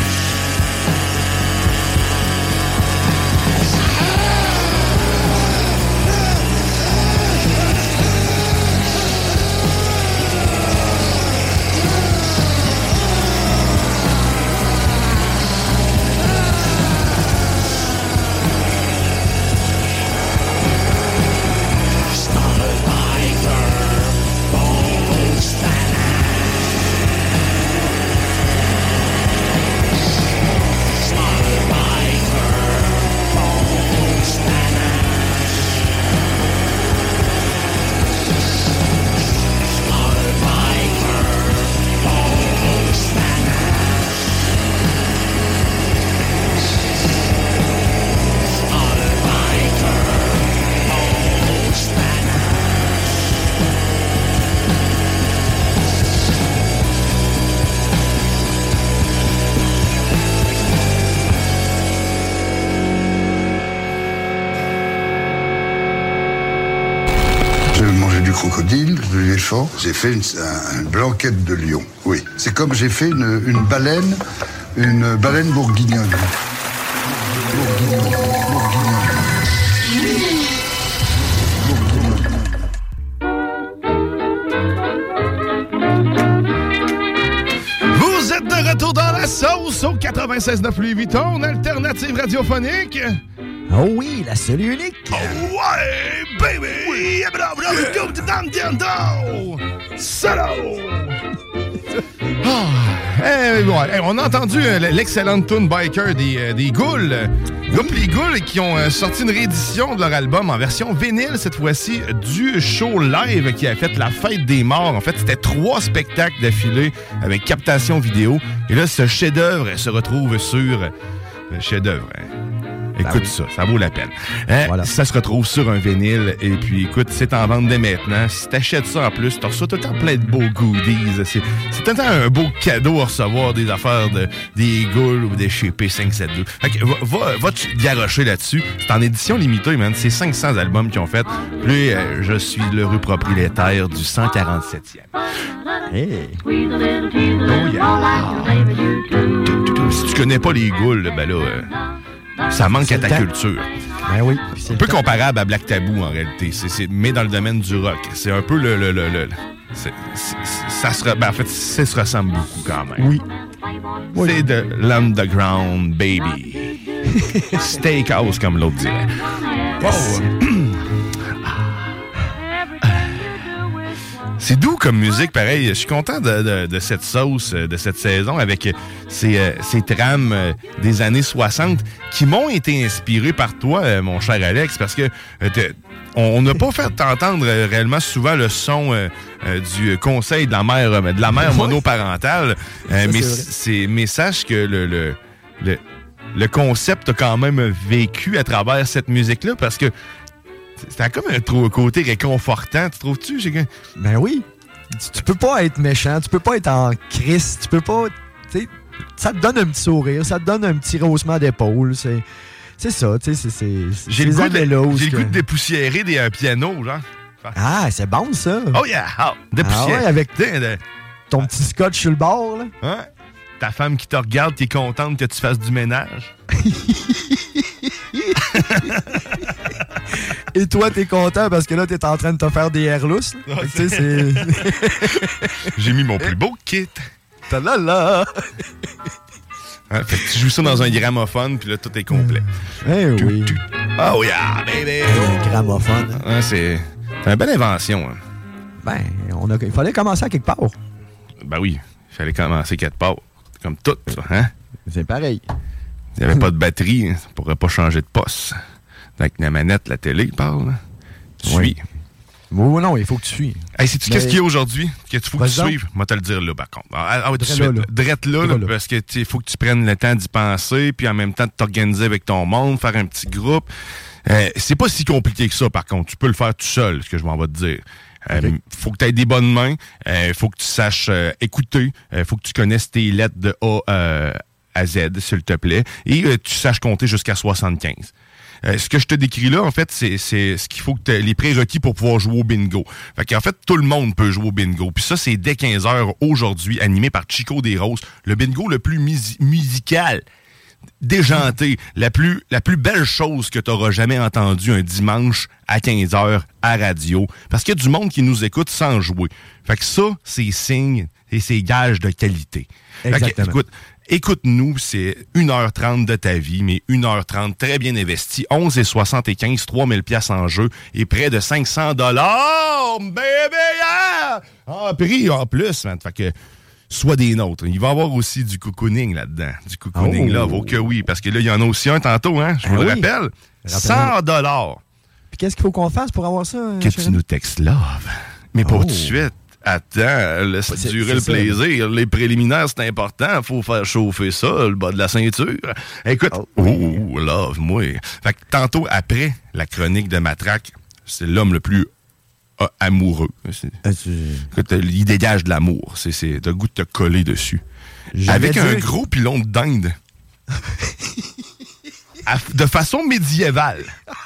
Crocodile, de l'éléphant, j'ai fait une, un, une blanquette de lion. Oui, c'est comme j'ai fait une, une baleine, une baleine bourguignonne. Bourguignonne, bourguignonne. Vous êtes de retour dans la sauce au quatre-vingt-seize neuf Louis Vuitton, alternative radiophonique. Oh oui, la seule et unique. Oh ouais, baby! Oui. Solo! Oh, eh, bon, eh, on a entendu euh, l'excellente tune Biker des, euh, des Ghouls. Groupe Les Ghouls qui ont euh, sorti une réédition de leur album en version vinyle, cette fois-ci, du show live qui a fait la fête des morts. En fait, c'était trois spectacles d'affilée avec captation vidéo. Et là, ce chef-d'œuvre se retrouve sur... Le chef-d'œuvre, hein. Écoute ben oui. ça, ça vaut la peine. Hein? Voilà. Ça se retrouve sur un vinyle. Et puis, écoute, c'est en vente dès maintenant. Si t'achètes ça en plus, t'as reçu tout le temps plein de beaux goodies. C'est, c'est tout le temps un beau cadeau à recevoir des affaires de, des Ghouls ou des chez P cinq cent soixante-douze. Fait que va, va, va te garocher là-dessus. C'est en édition limitée, man. C'est cinq cents albums qu'ils ont fait. Puis, euh, je suis l'heureux propriétaire du cent quarante-septième. Hey! Oh yeah! Si tu connais pas les Ghouls, ben là... Euh, ça manque c'est à ta temps. Culture. Ben oui. C'est un peu comparable à Black Tabou, en réalité. C'est, c'est, mais dans le domaine du rock. C'est un peu le... le, le, le c'est, c'est, ça se, ben en fait, ça se ressemble beaucoup quand même. Oui. oui. C'est de l'underground, baby. Steakhouse, comme l'autre dirait. Yes. Oh. C'est doux comme musique, pareil. Je suis content de, de, de cette sauce, de cette saison, avec ces, euh, ces trames euh, des années soixante qui m'ont été inspirées par toi, euh, mon cher Alex, parce que euh, on n'a pas fait t'entendre euh, réellement souvent le son euh, euh, du conseil de la mère, euh, de la mère monoparentale. Euh, mais, c'est, mais sache que le, le, le, le concept a quand même vécu à travers cette musique-là, parce que c'était comme un côté réconfortant, tu trouves-tu? J'ai... Ben oui. Tu, tu peux pas être méchant, tu peux pas être en crise, tu peux pas... T'sais, ça te donne un petit sourire, ça te donne un petit rehaussement d'épaule. C'est, c'est ça, tu sais, c'est, c'est... J'ai, le goût, de, j'ai que... le goût de dépoussiérer des euh, pianos, genre. Ah, c'est bon, ça. Oh yeah! Oh, dépoussiérer. Ah ouais, avec de... ton petit scotch sur le bord, là. Ouais. Ta femme qui te regarde, qui est contente que tu fasses du ménage. Et toi, t'es content parce que là, t'es en train de te faire des airs lousses. Ah, c'est... c'est... J'ai mis mon plus beau kit. Ta-la-la! Hein, fait que tu joues ça dans un gramophone, puis là, tout est complet. Eh oui. Tout, tout. Oh yeah, baby! Un gramophone. Hein, c'est... c'est une belle invention. Hein. Ben, on a... il fallait commencer à quelque part. Ben oui, il fallait commencer quelque part. Comme tout, ça, hein? C'est pareil. Il n'y avait pas de batterie, hein, ça ne pourrait pas changer de poste. Avec la manette, la télé, il parle. Hein? Tu oui. suis. Oui, non, il faut que tu suis. Hey, sais-tu Mais... qu'est-ce qu'il y a aujourd'hui? Qu'il faut que tu suives? Moi, te le dire là, par contre. Ah, ah, tout de suite. Drette là, là, là, parce que il faut que tu prennes le temps d'y penser, puis en même temps de t'organiser avec ton monde, faire un petit groupe. Euh, c'est pas si compliqué que ça, par contre. Tu peux le faire tout seul, ce que je m'en vais te dire. Il okay. euh, faut que tu aies des bonnes mains. Il euh, faut que tu saches euh, écouter. Il euh, faut que tu connaisses tes lettres de A euh, à Z, s'il te plaît. Et euh, tu saches compter jusqu'à soixante-quinze. Euh, ce que je te décris là, en fait, c'est, c'est ce qu'il faut que tu aies les prérequis pour pouvoir jouer au bingo. Fait qu'en fait, tout le monde peut jouer au bingo. Puis ça, c'est dès quinze heures aujourd'hui, animé par Chico Desroses. Le bingo le plus mus- musical, déjanté, la plus, la plus belle chose que tu auras jamais entendue un dimanche à quinze heures à radio. Parce qu'il y a du monde qui nous écoute sans jouer. Fait que ça, c'est signe et c'est gage de qualité. Exactement. Fait que, écoute, écoute-nous, c'est une heure trente de ta vie, mais une heure trente très bien investie. onze et soixante-quinze, trois mille dollars en jeu et près de cinq cents dollars, baby, yeah! En prix en plus, man. Fait que soit des nôtres. Il va y avoir aussi du cocooning là-dedans. Du cocooning, oh. là, vaut que oui. Parce que là, il y en a aussi un tantôt, hein? Je vous ah le oui. rappelle. cent dollars. Puis qu'est-ce qu'il faut qu'on fasse pour avoir ça? Que tu nous textes love. Mais pas oh. tout de suite. Attends, laisse c'est, durer c'est le ça, plaisir. Les préliminaires, c'est important. Faut faire chauffer ça, le bas de la ceinture. Écoute, oh, oui. oh love, moi. Fait que tantôt, après la chronique de Matraque, c'est l'homme le plus euh, amoureux. C'est, ah, tu... Écoute, il dégage de l'amour. C'est, c'est, t'as le goût de te coller dessus. J'avais Avec un dit... gros pilon de dinde. à, de façon médiévale.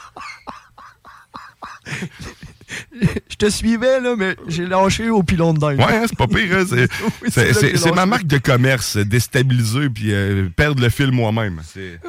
Je te suivais, là, mais j'ai lâché au pilon de dingue. Ouais, hein, c'est pas pire. Hein, c'est, oui, c'est, c'est, c'est ma marque de commerce, déstabiliser puis euh, perdre le fil moi-même. C'est...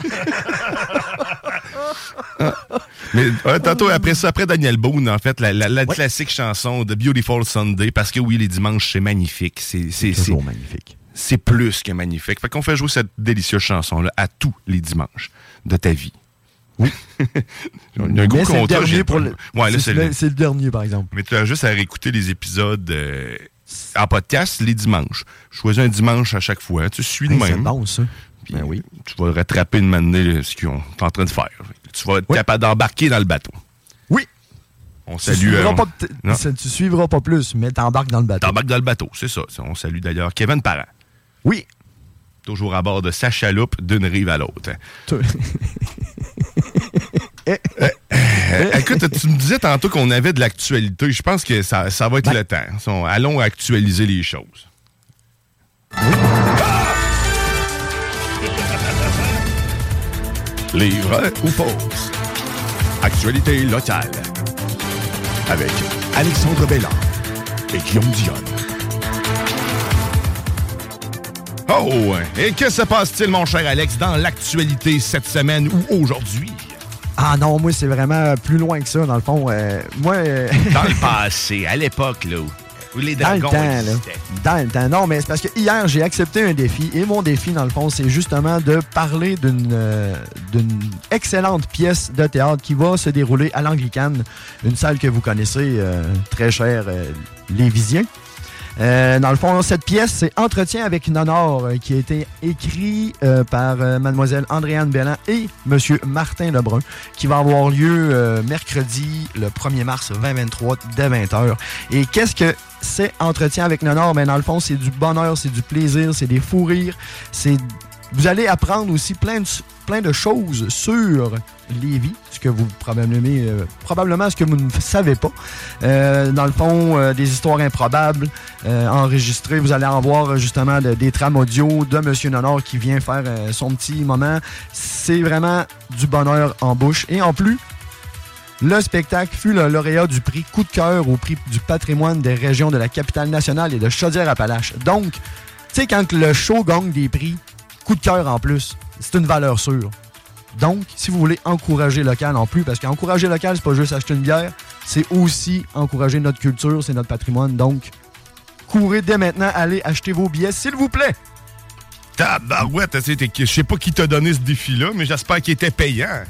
ah. Mais euh, tantôt, après ça, après Daniel Boone, en fait, la, la, la ouais. classique chanson de Beautiful Sunday, parce que oui, les dimanches, c'est magnifique. C'est, c'est, c'est toujours c'est, magnifique. C'est plus que magnifique. Fait qu'on fait jouer cette délicieuse chanson-là à tous les dimanches de ta vie. Oui. Il y a un gros contrat. Pour le... ouais, là, c'est, c'est, le... le... c'est le dernier, par exemple. Mais tu as juste à réécouter les épisodes euh, en podcast les dimanches. Je choisis un dimanche à chaque fois. Tu suis de hey, même. C'est bon, ça. Puis, ben oui. Tu vas rattraper une manée ce qu'ils sont en train de faire. Tu vas être oui. capable d'embarquer dans le bateau. Oui. On tu salue. Suivras euh, pas t- tu suivras pas plus, mais t'embarques dans le bateau. T'embarques dans le bateau, c'est ça. On salue d'ailleurs Kevin Parent. Oui. Toujours à bord de sa chaloupe d'une rive à l'autre. euh, euh, écoute, tu me disais tantôt qu'on avait de l'actualité. Je pense que ça, ça va être ben. le temps. Allons actualiser les choses. Oui. Ah! Livre ou fausse? Actualité locale. Avec Alexandre Bellard et Guillaume Dionne. Oh! Et que se passe-t-il, mon cher Alex, dans l'actualité cette semaine ou aujourd'hui? Ah non, moi, c'est vraiment plus loin que ça, dans le fond. Euh, moi... Euh... Dans le passé, à l'époque, là, où les dragons dans le temps, là. Dans le temps. Non, mais c'est parce que hier, j'ai accepté un défi. Et mon défi, dans le fond, c'est justement de parler d'une euh, d'une excellente pièce de théâtre qui va se dérouler à l'Anglicane, une salle que vous connaissez, euh, très chère, euh, les Visiens. Euh, dans le fond, cette pièce, c'est Entretien avec Nonor, euh, qui a été écrit euh, par euh, mademoiselle Andréane Belland et monsieur Martin Lebrun, qui va avoir lieu euh, mercredi, le premier mars vingt vingt-trois, dès vingt heures. Et qu'est-ce que c'est Entretien avec Nonor? Ben, dans le fond, c'est du bonheur, c'est du plaisir, c'est des fous rires, c'est... Vous allez apprendre aussi plein de, plein de choses sur Lévis, ce que vous probablement, euh, probablement ce que vous ne savez pas. Euh, dans le fond, euh, des histoires improbables euh, enregistrées. Vous allez en voir justement de, des trames audio de M. Nonor qui vient faire euh, son petit moment. C'est vraiment du bonheur en bouche. Et en plus, le spectacle fut le lauréat du prix Coup de cœur au prix du patrimoine des régions de la capitale nationale et de Chaudière-Appalaches. Donc, tu sais, quand le show gagne des prix, coup de cœur en plus, c'est une valeur sûre. Donc, si vous voulez encourager local en plus, parce qu'encourager local, c'est pas juste acheter une bière, c'est aussi encourager notre culture, c'est notre patrimoine. Donc, courez dès maintenant, allez acheter vos billets, s'il vous plaît. Tabarouette, je sais pas qui t'a donné ce défi-là, mais j'espère qu'il était payant.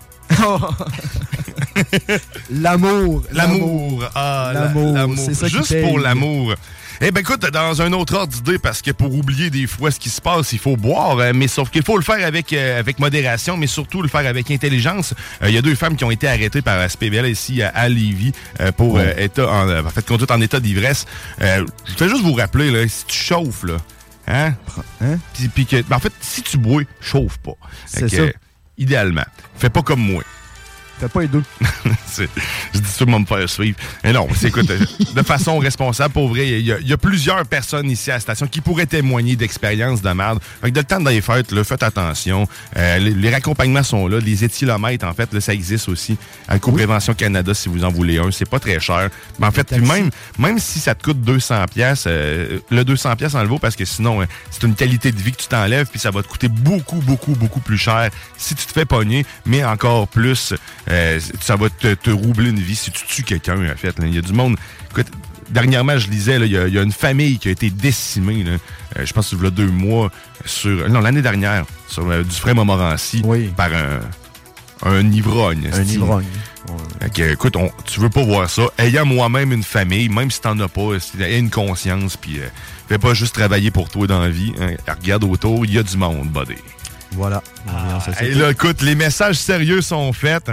L'amour. L'amour. Ah, l'amour. l'amour. C'est ça Juste qui paye. Pour l'amour. Eh bien, écoute, dans un autre ordre d'idée, parce que pour oublier des fois ce qui se passe, il faut boire, mais sauf qu'il faut le faire avec, euh, avec modération, mais surtout le faire avec intelligence. Il euh, y a deux femmes qui ont été arrêtées par S P V L ici à, à Lévis euh, pour euh, état en, en fait, conduite en état d'ivresse. Euh, je vais juste vous rappeler, là, si tu chauffes, là, hein? hein? Puis, puis que, ben, en fait, si tu bois, chauffe pas. C'est ça. Euh, idéalement. Fais pas comme moi. Fais pas les deux. Je dis sûrement me faire suivre. Mais non, c'est, écoute, de façon responsable, pour vrai, il y, y a plusieurs personnes ici à la station qui pourraient témoigner d'expériences de merde. Fait que de le temps des fêtes, là, faites attention. Euh, les, les raccompagnements sont là. Les éthylomètres, en fait, là, ça existe aussi. À Co-Prévention Canada, si vous en voulez un. C'est pas très cher. Mais en fait, puis même, même si ça te coûte deux cents piastres, euh, le deux cents piastres en le vaut parce que sinon, euh, c'est une qualité de vie que tu t'enlèves puis ça va te coûter beaucoup, beaucoup, beaucoup plus cher si tu te fais pogner, mais encore plus... Euh, ça va te, te roubler une vie si tu tues quelqu'un, en fait. Il y a du monde... Écoute, dernièrement, je lisais, il y, y a une famille qui a été décimée, là, euh, je pense que il y a deux mois, sur... Non, l'année dernière, sur euh, Dufresne-Montmorency, oui. par un, un ivrogne. Un ivrogne. Ouais. Okay, écoute, on, tu veux pas voir ça. Ayant moi-même une famille, même si t'en as pas, aie une conscience, puis euh, fais pas juste travailler pour toi dans la vie. Hein, regarde autour, il y a du monde, buddy. Voilà. Ah, et là, écoute, les messages sérieux sont faits.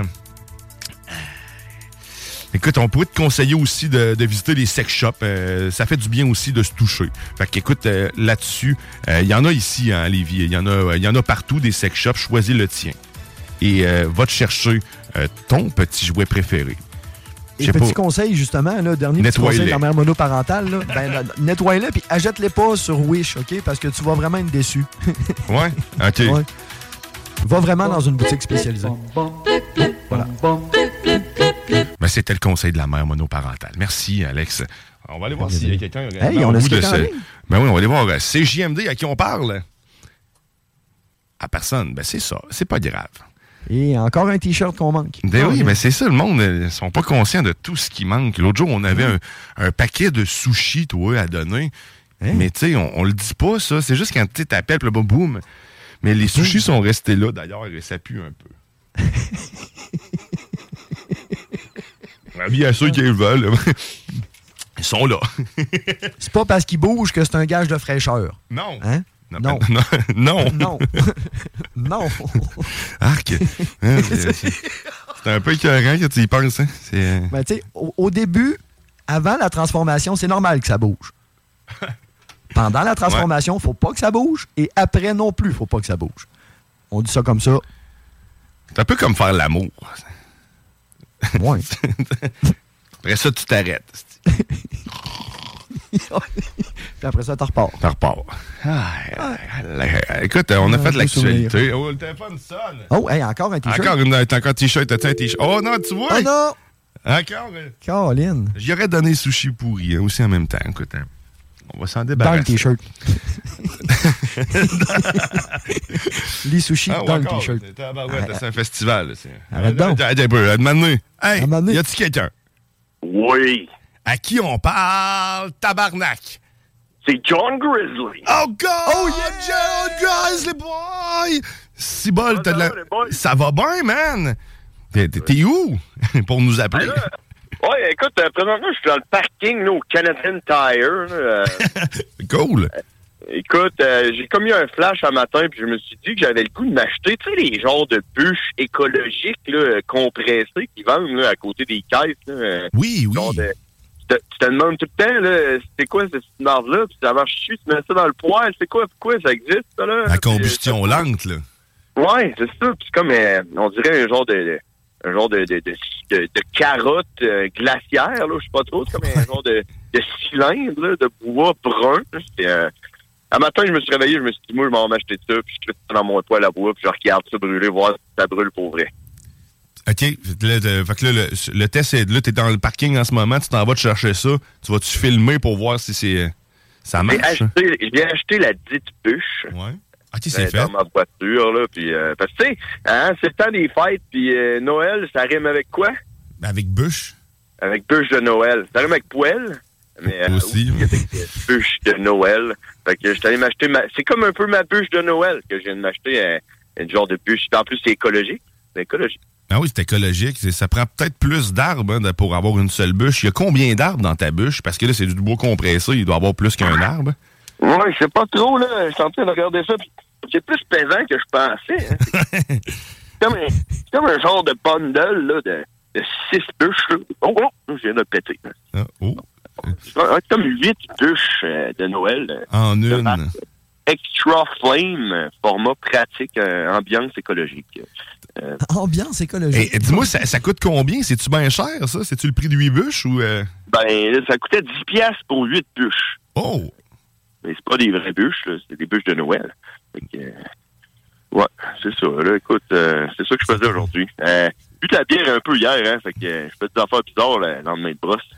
Écoute, on pourrait te conseiller aussi de, de visiter les sex shops. Euh, ça fait du bien aussi de se toucher. Fait qu'écoute, euh, là-dessus, il euh, y en a ici, hein, à Lévis. Il y en a, il y en a partout des sex shops. Choisis le tien. Et euh, va te chercher euh, ton petit jouet préféré. Et petit pas. conseil, justement, là, dernier petit conseil en mère monoparentale, là, ben, nettoie-le puis achète-les pas sur Wish, OK? Parce que tu vas vraiment être déçu. Ouais? OK. Ouais. Va vraiment dans une boutique spécialisée. Voilà. Ben, c'était le conseil de la mère monoparentale. Merci, Alex. On va aller voir s'il y a quelqu'un... Hey, on a ce quelqu'un en ligne. Ben oui, on va aller voir C J M D à qui on parle. À personne. Ben c'est ça. C'est pas grave. Et encore un T-shirt qu'on manque. Ben oui, mais c'est ça, le monde, ils sont pas conscients de tout ce qui manque. L'autre jour, on avait mmh. un, un paquet de sushis, toi, à donner. Hein? Mais tu sais, on, on le dit pas, ça. C'est juste quand tu t'appelles, puis là, boum. Mais les sushis sont restés là, d'ailleurs, et ça pue un peu. Bien sûr qu'ils veulent. sont là. C'est pas parce qu'ils bougent que c'est un gage de fraîcheur. Non. Hein? Non. Non. Non. Non. Non. Non. Arc. Hein, c'est, c'est, c'est un peu écœurant que tu y penses. Hein? C'est... Ben, tu sais, au, au début, avant la transformation, c'est normal que ça bouge. Pendant la transformation, il ne faut pas que ça bouge. Et après non plus, il ne faut pas que ça bouge. On dit ça comme ça. C'est un peu comme faire l'amour. Ouais. Après ça, tu t'arrêtes. Puis après ça, tu repars. Tu repars. Ah, ah. Écoute, on a ah, fait de l'actualité. Oh, le téléphone sonne. Oh, hey, encore un t-shirt. Encore, une, encore un t-shirt. T'as un t-shirt. Oh non, tu vois. Oh non. Encore. Caroline. J'y aurais donné sushi pourri hein, aussi en même temps. Écoute, hein. On va s'en débarrasser. Dans le t-shirt. Les sushis ah, dans le t-shirt. Tabarouette, c'est un festival. C'est... Arrête donc. Hey, y a-tu quelqu'un? Oui. À qui on parle, tabarnak? C'est John Grizzly. Oh, God! Oh, yeah! John Grizzly, boy! Si bol, t'as de la... Ça va bien, man! T'es, t'es, t'es où? Pour nous appeler. Ben là, ouais, écoute, euh, présentement, je suis dans le parking, là, au Canadian Tire. Euh, cool! Euh, écoute, euh, j'ai comme eu un flash un matin, puis je me suis dit que j'avais le goût de m'acheter, tu sais, les genres de bûches écologiques, là, compressées, qui vendent, là, à côté des caisses, là. Oui, oui. De, tu, te, tu te demandes tout le temps, là, c'est quoi cette marde-là, puis ça marche dessus, tu mets ça dans le poêle, c'est quoi, pourquoi ça existe, ça, là? La combustion puis, lente, là. Ouais, c'est ça, puis c'est comme, euh, on dirait un genre de... de un genre de, de, de, de, de carotte euh, glaciaire, là, je sais pas trop, c'est comme un genre de, de cylindre, là, de bois brun. C'était, euh, un matin, je me suis réveillé, je me suis dit, moi, je m'en vais acheter ça, puis je fais ça dans mon poêle à bois, puis je regarde ça brûler, voir si ça brûle pour vrai. OK. Là, de, fait que là, le, le test, c'est là, t'es dans le parking en ce moment, tu t'en vas te chercher ça, tu vas-tu filmer pour voir si c'est ça marche? J'ai acheté, j'ai acheté la dite bûche. Ouais. OK, c'est euh, fait. Dans ma voiture, là, puis euh, parce que, tu sais, hein, c'est le temps des fêtes, puis euh, Noël, ça rime avec quoi? Avec bûche. Avec bûche de Noël. Ça rime avec poêle. Mais euh, aussi. Oui, avec euh, bûche de Noël. Fait que je suis allé m'acheter ma... C'est comme un peu ma bûche de Noël que je viens de m'acheter, euh, un genre de bûche. En plus, c'est écologique. C'est écologique. Ah oui, c'est écologique. Ça prend peut-être plus d'arbres hein, pour avoir une seule bûche. Il y a combien d'arbres dans ta bûche? Parce que là, c'est du bois compressé. Il doit y avoir plus qu'un arbre. Oui, je sais pas trop, là. Je suis en train de regarder ça. Puis c'est plus pesant que je pensais. Hein. C'est, comme un, c'est comme un genre de bundle là, de, de six bûches. Là. Oh, oh, je viens de péter. Ah, oh. C'est comme huit bûches euh, de Noël. Euh, en une. Extra Flame, format pratique, euh, ambiance écologique. Euh, ambiance écologique. Et, et dis-moi, ça, ça coûte combien? C'est-tu bien cher, ça? C'est-tu le prix de huit bûches? Ou euh... Ben, ça coûtait dix piastres pour huit bûches. Oh! Mais c'est pas des vraies bûches, là, c'est des bûches de Noël. Fait que, euh, ouais, c'est ça. Là, écoute, euh, c'est ça que je faisais aujourd'hui. Euh, bu de la bière un peu hier, hein, fait que euh, je fais des affaires bizarres le lendemain de brosse.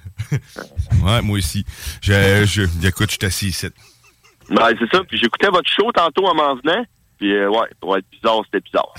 Ouais, moi aussi. Je, je, écoute, je suis assis ici. Ben, c'est ça. Puis j'écoutais votre show tantôt en m'en venant. Puis, euh, ouais, pour être bizarre, c'était bizarre.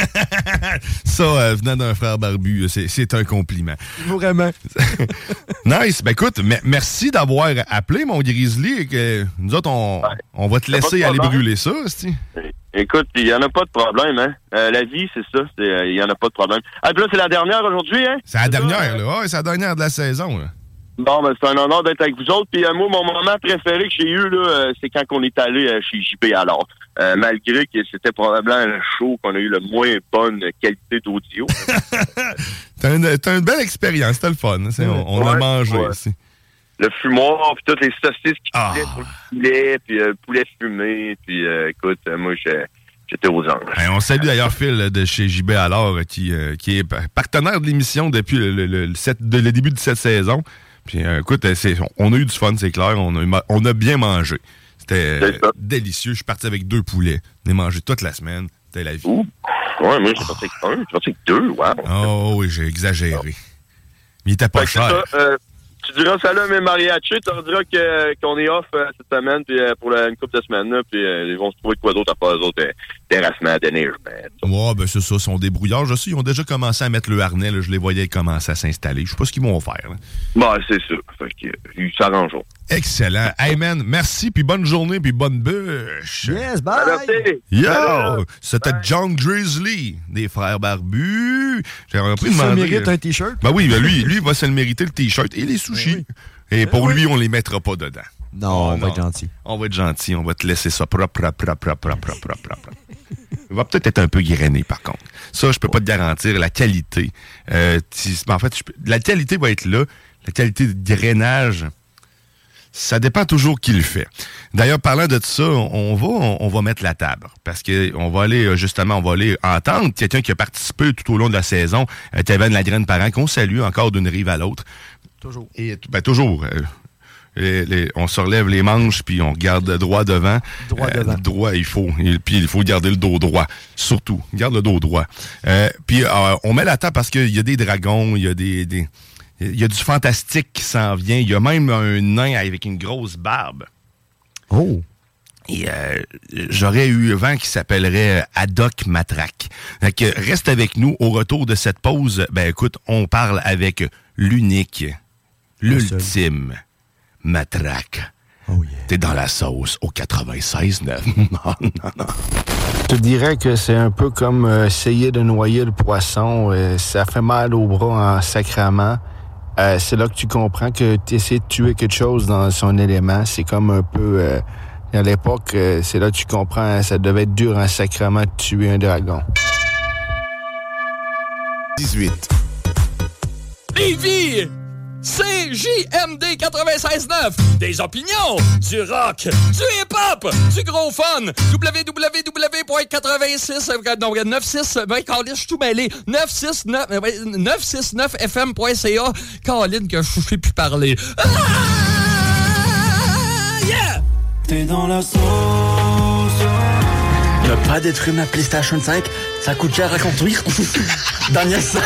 Ça, euh, venant d'un frère barbu, c'est, c'est un compliment. Vraiment. Nice. Ben, écoute, m- merci d'avoir appelé, mon Grizzly. Que nous autres, on, ouais. on va te laisser aller brûler ça, c'ti. Écoute, il n'y en a pas de problème, hein. Euh, la vie, c'est ça. Il euh, n'y en a pas de problème. Ah, puis là, c'est la dernière aujourd'hui, hein. C'est la c'est dernière, ça, là. Ouais, c'est la dernière de la saison, là. Bon, ben, c'est un honneur d'être avec vous autres. Puis euh, moi, mon moment préféré que j'ai eu, là, euh, c'est quand on est allé euh, chez J B alors. Euh, malgré que c'était probablement le show qu'on a eu le moins bonne qualité d'audio. t'as, une, t'as une belle expérience, c'était le fun. C'est, on on ouais, a mangé ouais. ici. Le fumoir, puis toutes les saucisses qui ah. coulaient sur le poulet, puis le euh, poulet fumé, puis euh, écoute, euh, moi, j'ai... J'étais aux anges. Hey, on salue d'ailleurs Phil de chez J B alors, qui, euh, qui est partenaire de l'émission depuis le, le, le, le, de, le début de cette saison. Puis euh, écoute, c'est, on a eu du fun, c'est clair. On a, on a bien mangé. C'était euh, délicieux. Je suis parti avec deux poulets. On a mangé toute la semaine. C'était la vie. Ouh. Ouais, moi, j'ai parti avec un. J'ai parti avec deux. Wow. Oh oui, j'ai exagéré. Oh. Mais il était pas fait cher. Ça, euh, tu diras ça là, mes mariachis. Tu leur diras que, qu'on est off euh, cette semaine, puis euh, pour la, une couple de semaines, là, puis euh, ils vont se trouver de quoi d'autre à part eux autres euh, terrassements, déneigement. Ouais, ben c'est ça, ils sont débrouillards. Je sais, ils ont déjà commencé à mettre le harnais. Là, je les voyais commencer à s'installer. Je sais pas ce qu'ils vont faire. Là. Bah, ben, c'est ça. Fait que, ils s'arrangeront. Excellent. Hey man, merci, puis bonne journée, puis bonne bûche. Yes, bye! Yo! Bye. C'était bye. John Grizzly, des frères barbus. J'aurais pris de demander. Il mérite un t-shirt? Ben oui, ben lui, lui, il va se le mériter, le t-shirt et les sushis. Ben Et pour oui. lui, on les mettra pas dedans. Non, oh, on non. va être gentil. On va être gentil, on va te laisser ça propre, propre, propre, propre, propre, propre, propre. Il va peut-être être un peu grainé, par contre. Ça, je peux pas te garantir la qualité. Euh, tu, en fait, je peux, la qualité va être là. La qualité de grainage, ça dépend toujours qui le fait. D'ailleurs, parlant de ça, on va, on, on va mettre la table. Parce que on va aller, justement, on va aller entendre quelqu'un qui a participé tout au long de la saison. Euh, Théven Lagraine Parent, qu'on salue encore d'une rive à l'autre. Toujours. Et, ben, toujours. Euh, Les, les, on se relève les manches, puis on garde droit devant. Droit euh, devant. Droit, il faut. Et, puis il faut garder le dos droit. Surtout, garde le dos droit. Euh, puis euh, on met la table parce qu'il y a des dragons, il y a des... des il y a du fantastique qui s'en vient. Il y a même un nain avec une grosse barbe. Oh! Et euh, j'aurais eu un vent qui s'appellerait Haddock Matraque. Donc, reste avec nous. Au retour de cette pause, ben écoute, on parle avec l'unique, l'ultime Matraque. Oh yeah. T'es dans la sauce au quatre-vingt-seize neuf. Non, non, non. Je dirais que c'est un peu comme euh, essayer de noyer le poisson. Euh, ça fait mal au bras en sacrament. Euh, c'est là que tu comprends que tu essaies de tuer quelque chose dans son élément. C'est comme un peu... Euh, à l'époque, euh, c'est là que tu comprends, ça devait être dur en sacrament de tuer un dragon. dix-huit. Lévis! C J M D quatre-vingt-seize neuf. Des opinions, du rock, du hip-hop, du gros fun. w w w point quatre-vingt-six non, neuf six ben, Colin, je suis tout mêlé. neuf six neuf neuf six neuf f m point c a. Colin, que je sais plus parler. Ah! Yeah! T'es dans la sauce. Ne pas détruire ma PlayStation cinq, ça coûte cher à construire. Dernière scène.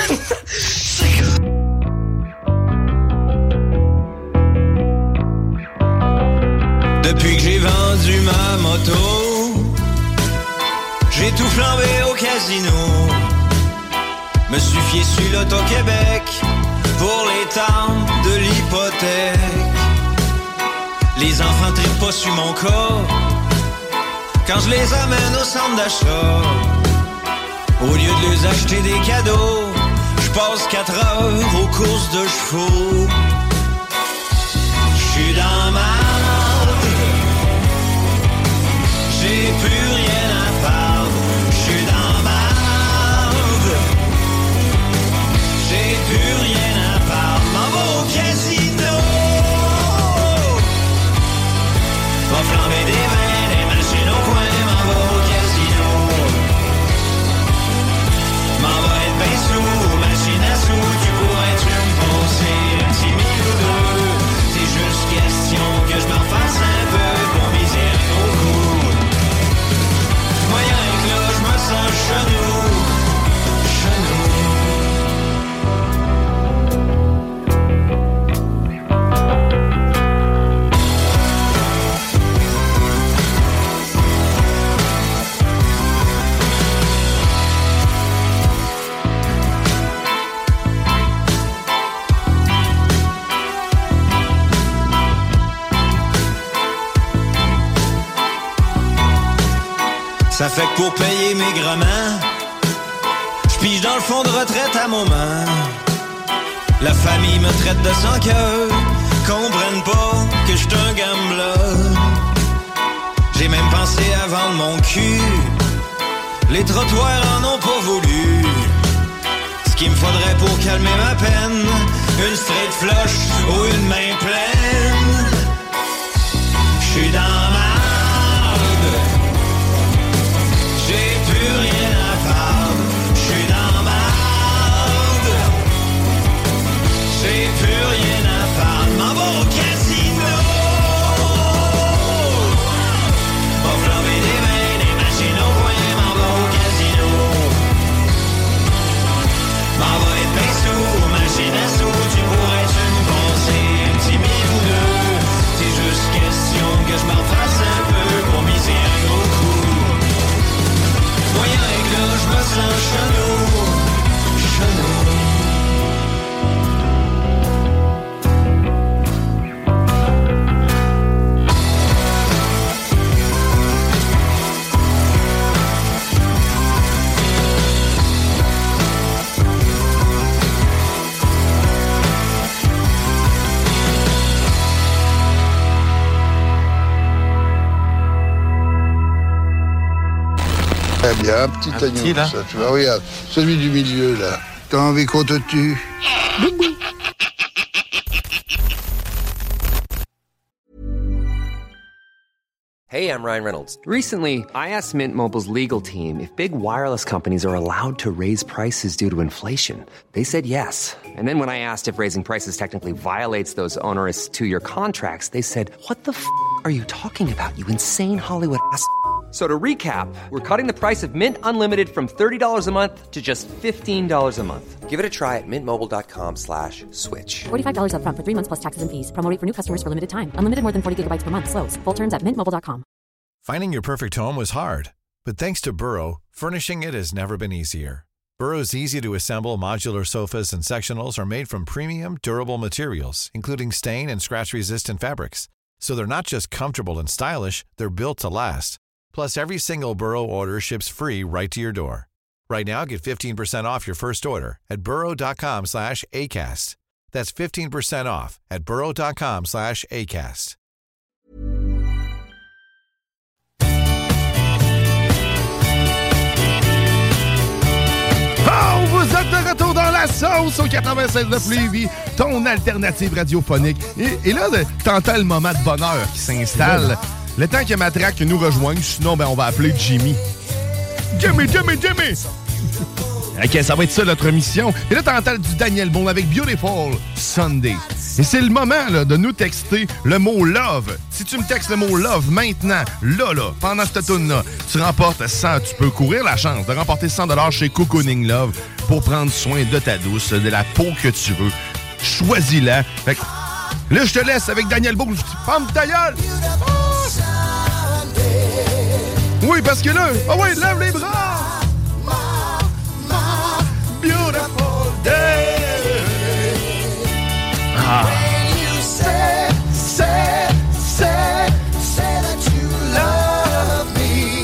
Depuis que j'ai vendu ma moto, j'ai tout flambé au casino. Me suis fié sur l'Auto-Québec pour les temps de l'hypothèque. Les enfants trippent pas sur mon corps quand je les amène au centre d'achat. Au lieu de les acheter des cadeaux, je passe quatre heures aux courses de chevaux. Je suis dans ma... J'ai plus rien à perdre, je suis dans ma marde. J'ai plus rien à perdre, m'en va au casino. Va flamber des vins, des machines au coin, m'en va au casino. M'en va être ben sous, machine à sous, tu pourrais-tu me penser un petit mille ou deux. C'est juste question que je m'en fasse un peu pour miser un gros coup. Moyen que là, je me sens chenou, chenou. Ça fait que pour payer mes grammaires, j'pige dans le fonds de retraite à moment. La famille me traite de sans cœur, comprennent pas que j'suis un gambler. J'ai même pensé à vendre mon cul, les trottoirs en ont pas voulu. Ce qu'il me faudrait pour calmer ma peine, une straight flush ou une main pleine. J'suis dans ma... J'ai plus rien à perdre, j'suis dans ma marde. J'ai plus rien à perdre, m'en va au casino. Va flamber des vins, des machines au coin, m'en va au casino. M'en va être ben sous, machine à sous, tu pourrais-tu me penser un petit mille ou deux. C'est juste question que je m'en fasse Il y a un petit Un agneau, petit, là. ça, tu vois, regarde. Celui du milieu, là. T'as envie qu'on te tue? Hey, I'm Ryan Reynolds. Recently, I asked Mint Mobile's legal team if big wireless companies are allowed to raise prices due to inflation. They said yes. And then when I asked if raising prices technically violates those onerous two-year contracts, they said, what the f*** are you talking about, you insane Hollywood ass f- So to recap, we're cutting the price of Mint Unlimited from thirty dollars a month to just fifteen dollars a month. Give it a try at mintmobile.com slash switch. forty-five dollars up front for three months plus taxes and fees. Promo rate for new customers for limited time. Unlimited more than forty gigabytes per month. Slows full terms at mint mobile dot com. Finding your perfect home was hard, but thanks to Burrow, furnishing it has never been easier. Burrow's easy-to-assemble modular sofas and sectionals are made from premium, durable materials, including stain and scratch-resistant fabrics. So they're not just comfortable and stylish, they're built to last. Plus, every single Burrow order ships free right to your door. Right now, get fifteen percent off your first order at burrow.com slash ACAST. That's fifteen percent off at burrow.com slash ACAST. Oh, vous êtes de retour dans la sauce au quatre-vingt-seize neuf Lévis, ton alternative radiophonique. Et, et là, t'entends le moment de bonheur qui s'installe. Le temps que Matraque nous rejoigne, sinon, ben, on va appeler Jimmy. Jimmy, Jimmy, Jimmy! OK, ça va être ça, notre mission. Et là, t'entends du Daniel Boone avec Beautiful Sunday. Et c'est le moment là, de nous texter le mot love. Si tu me textes le mot love maintenant, là, là, pendant cette tourne-là, tu remportes cent, tu peux courir la chance de remporter cent dollars chez Cocooning Love pour prendre soin de ta douce, de la peau que tu veux. Choisis-la. Fait que, là, je te laisse avec Daniel Boone. Je dis, femme ta gueule! Oui, parce que là, ah oh oui, lève les bras! Beautiful day. Ah. You say, say, say, say that you love me.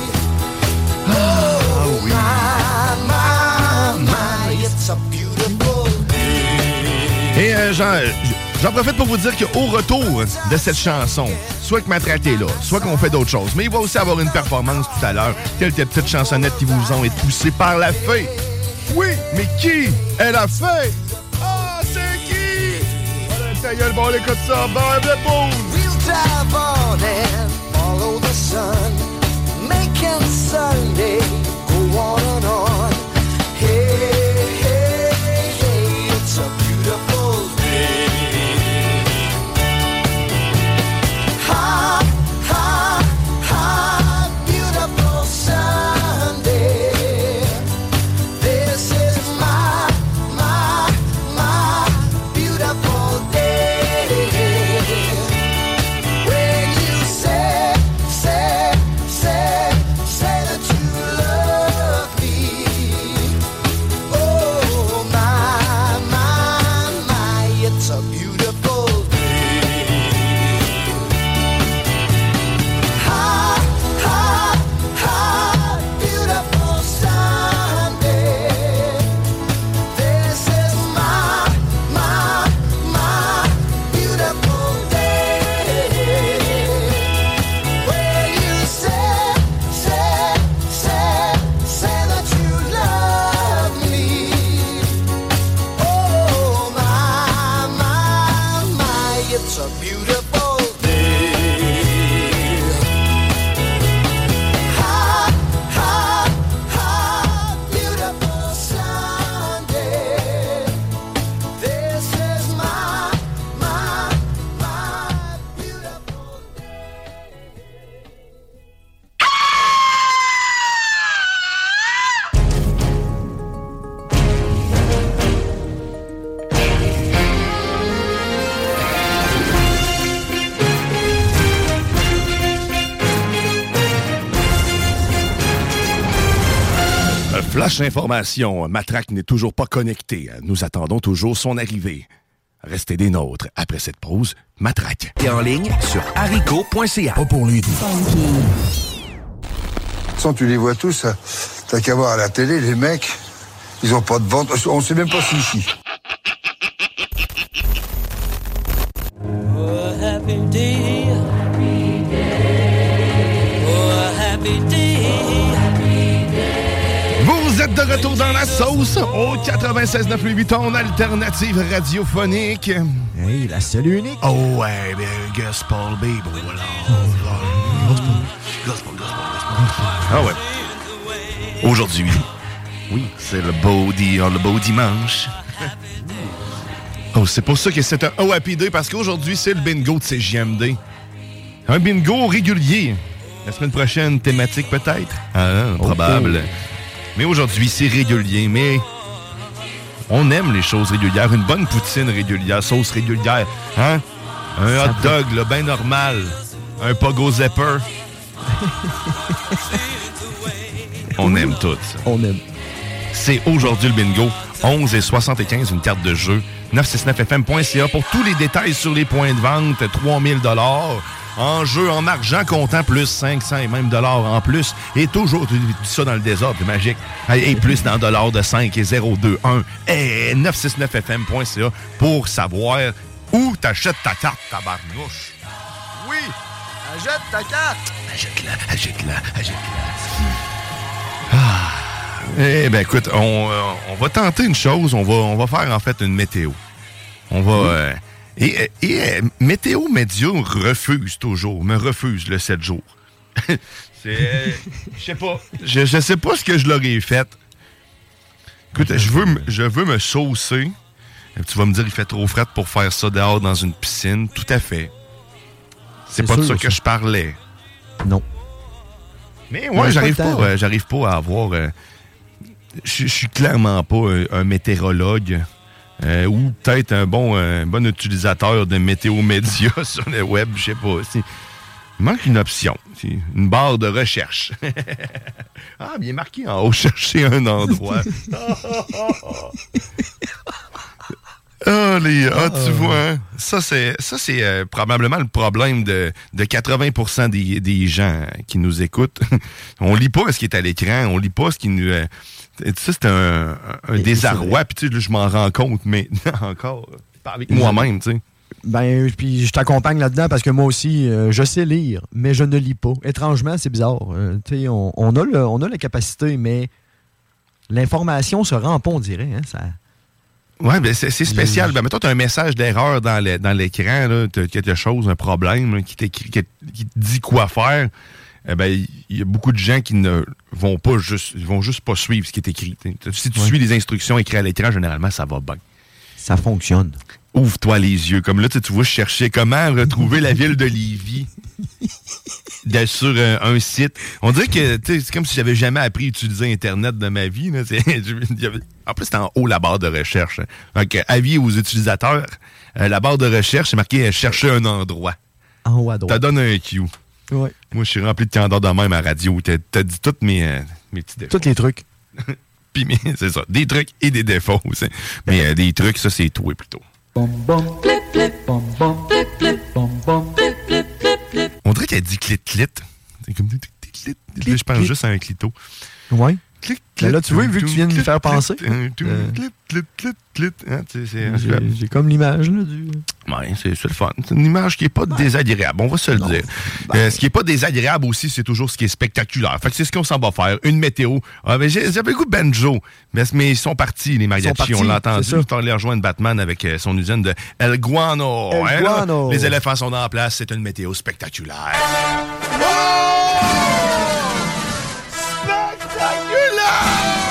Oh, oui. My, my, my, it's a beautiful day. Et euh, j'en, j'en profite pour vous dire qu'au retour de cette chanson, soit que Matraque est là, soit qu'on fait d'autres choses, mais il va aussi avoir une performance tout à l'heure, quelques petites chansonnettes qui vous ont été poussées par la fée. Oui, mais qui elle a fait? Ah, c'est qui? Allez, ta gueule, bon, on écoute ça. Bon, de boum! We'll drive on and follow the sun, making Sunday go on and on. Hey, hey, hey, it's a beautiful day. Ha, ha, ha, beautiful Sunday. This is my, my, my beautiful day. When you say, say, say, say that you love me. Oh, my, my, my, it's a beautiful day. Ha, ha, ha, beautiful Sunday. This is my, my, my beautiful day. When you say, say, say, say that you love me. Oh, my, my, my, it's a beautiful day. Ha, ha, ha, beautiful Sunday. This is my, my, my beautiful Flash information, Matraque n'est toujours pas connecté. Nous attendons toujours son arrivée. Restez des nôtres. Après cette pause, Matraque. Et en ligne sur haricot point c a. Pas pour lui. Sans tu les vois tous, t'as qu'à voir à la télé, les mecs, ils ont pas de ventre. On sait même pas si ici. Oh, a happy day. Happy day. Oh, a happy day. Happy day. retour dans la sauce au quatre-vingt-seize neuf huit, ton alternative radiophonique. Hey, la seule et unique. Oh ouais, ben, Gospel Baby, voilà. Gospel, gospel, gospel. Ah ouais. Aujourd'hui, oui, c'est le beau, di- le beau dimanche. Oh, c'est pour ça que c'est un O Happy Day, parce qu'aujourd'hui, c'est le bingo de C J M D. Un bingo régulier. La semaine prochaine, thématique peut-être? Ah, probable. Okay. Mais aujourd'hui, c'est régulier, mais on aime les choses régulières. Une bonne poutine régulière, sauce régulière, hein? Un hot dog, là, ben normal. Un pogo zipper. On aime tout ça. On aime. C'est aujourd'hui le bingo. onze et soixante-quinze, une carte de jeu. neuf cent soixante-neuf F M point C A pour tous les détails sur les points de vente. trois mille dollars. En jeu, en argent comptant, plus cinq cents et même dollars en plus. Et toujours, tu dis ça dans le désordre, c'est magique. Et plus dans dollars de cinq et zéro deux un. Et neuf cent soixante-neuf F M point C A pour savoir où t'achètes ta carte, tabarnouche. Oui, achète ta carte. Achète-la, achète-la, achète-la. Ah. Eh bien, écoute, on, on va tenter une chose. On va, on va faire, en fait, une météo. On va... Oui. Euh, Et, et, et Météo Média refuse toujours, me refuse le sept jours. C'est... Je sais pas. Je, je sais pas ce que je leur ai fait. Écoute, je veux, je veux me saucer. Tu vas me dire, il fait trop frais pour faire ça dehors dans une piscine. Tout à fait. C'est, c'est pas sûr, de ça que ça. Je parlais. Non. Mais ouais, ouais j'arrive pas, euh, j'arrive pas à avoir... Euh, je suis clairement pas un, un météorologue. Euh, ou peut-être un bon, euh, un bon utilisateur de Météo Média sur le web, je sais pas. C'est... Il manque une option, c'est une barre de recherche. Ah, bien marqué en haut, chercher un endroit. Ah, les, ah, tu vois, hein? ça c'est, ça, c'est euh, probablement le problème de, de quatre-vingts pour cent des, des gens qui nous écoutent. On lit pas ce qui est à l'écran, on lit pas ce qui nous... Euh, ça, c'est un, un désarroi, puis tu sais, je m'en rends compte, mais encore, pas avec moi-même, tu sais. Ben, puis je t'accompagne là-dedans parce que moi aussi, euh, je sais lire, mais je ne lis pas. Étrangement, c'est bizarre. Euh, tu sais, on, on, a le, on a la capacité, mais l'information se rend pas, on dirait, hein, ça... Oui, ben c'est, c'est spécial. Ben, mettons, tu as un message d'erreur dans, le, dans l'écran, tu as quelque chose, un problème, là, qui, t'écrit, qui, qui te dit quoi faire. Eh ben, il y a beaucoup de gens qui ne vont pas juste, ils vont juste pas suivre ce qui est écrit. T'sais. Si tu oui. suis les instructions écrites à l'écran, généralement, ça va bien. Ça fonctionne. Ouvre-toi les yeux. Comme là, tu vois, je cherchais comment retrouver la ville de Lévis de, sur un, un site. On dirait que c'est comme si j'avais jamais appris à utiliser Internet de ma vie. Là. En plus, c'est en haut la barre de recherche. Donc, avis aux utilisateurs, euh, la barre de recherche, c'est marqué « Chercher un endroit ». En haut à droite. Ça donne un cue. Ouais. Moi, je suis rempli de candeur de même à radio. T'as, t'as dit tous mes, euh, mes petits défauts. Tous les trucs. Puis, mais, c'est ça. Des trucs et des défauts aussi. Mais euh, des trucs, ça, c'est toi plutôt. Bon, bon, plip, plip, bon, bon, plip, plip, bon, bon, plip, plip, plip, plip. On dirait qu'elle dit clit-clit. C'est comme clit, clit. Je pense juste à un clito. Ouais. Clic, clic, là, tu vois, vu que tu viens de me faire penser. J'ai, j'ai comme l'image, là, du... Ouais, c'est, c'est le fun. C'est une image qui n'est pas ouais. désagréable, on va se le non. dire. Ben... Euh, ce qui n'est pas désagréable aussi, c'est toujours ce qui est spectaculaire. Fait que c'est ce qu'on s'en va faire. Une météo. Ah, ben, j'ai, j'avais le goût de banjo, mais, mais ils sont partis, les mariachis. On l'a entendu. On allait rejoindre Batman avec euh, son usine de El Guano. El hein, Guano. Là, les éléphants sont en place. C'est une météo spectaculaire. Oh! Spectaculaire!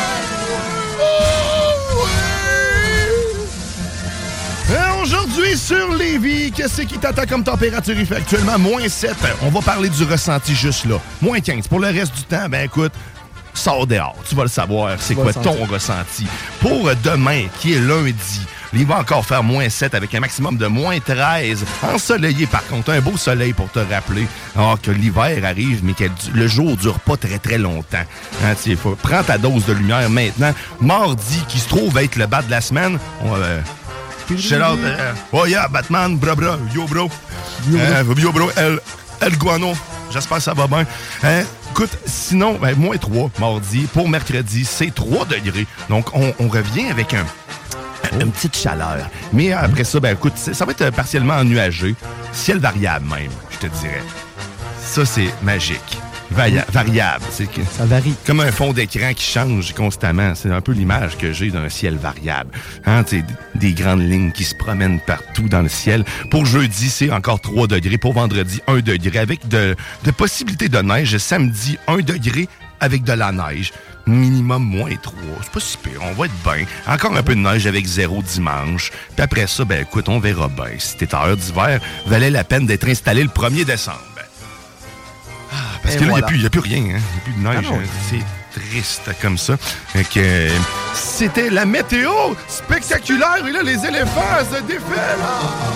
Aujourd'hui, sur Lévis, qu'est-ce qui t'attend comme température? Il fait actuellement moins sept. On va parler du ressenti juste là. moins quinze. Pour le reste du temps, ben écoute, sors dehors. Tu vas le savoir. C'est quoi ton ressenti? Pour demain, qui est lundi, il va encore faire moins sept avec un maximum de moins treize. Ensoleillé, par contre. Un beau soleil pour te rappeler alors que l'hiver arrive, mais que le jour dure pas très, très longtemps. Hein, faut, prends ta dose de lumière maintenant. Mardi, qui se trouve être le bas de la semaine, on va... Euh, Shout out, euh, oh yeah, Batman, bra bra, yo bro. Yo, euh, yo bro, El, El Guano. J'espère que ça va bien. Hein? Écoute, sinon, ben, moins trois mardi. Pour mercredi, c'est trois degrés. Donc, on, on revient avec un, oh. une petite chaleur. Mais après ça, ben écoute, ça va être partiellement nuageux. Ciel variable même, je te dirais. Ça, c'est magique. varia- variable. C'est que, ça varie. Comme un fond d'écran qui change constamment. C'est un peu l'image que j'ai d'un ciel variable. Hein, t'sais, des grandes lignes qui se promènent partout dans le ciel. Pour jeudi, c'est encore trois degrés. Pour vendredi, un degré avec de, de possibilités de neige. Samedi, un degré avec de la neige. Minimum moins trois. C'est pas si pire. On va être bien. Encore un peu de neige avec zéro dimanche. Puis après ça, ben écoute, on verra bien. Si t'es en heure d'hiver, valait la peine d'être installé le premier décembre. Ah, parce Et que là, il voilà. n'y a, a plus rien. Il hein? n'y a plus de neige. Ah non. hein. C'est triste comme ça. Fait que, euh, c'était la météo spectaculaire. Et là, les éléphants se défilent.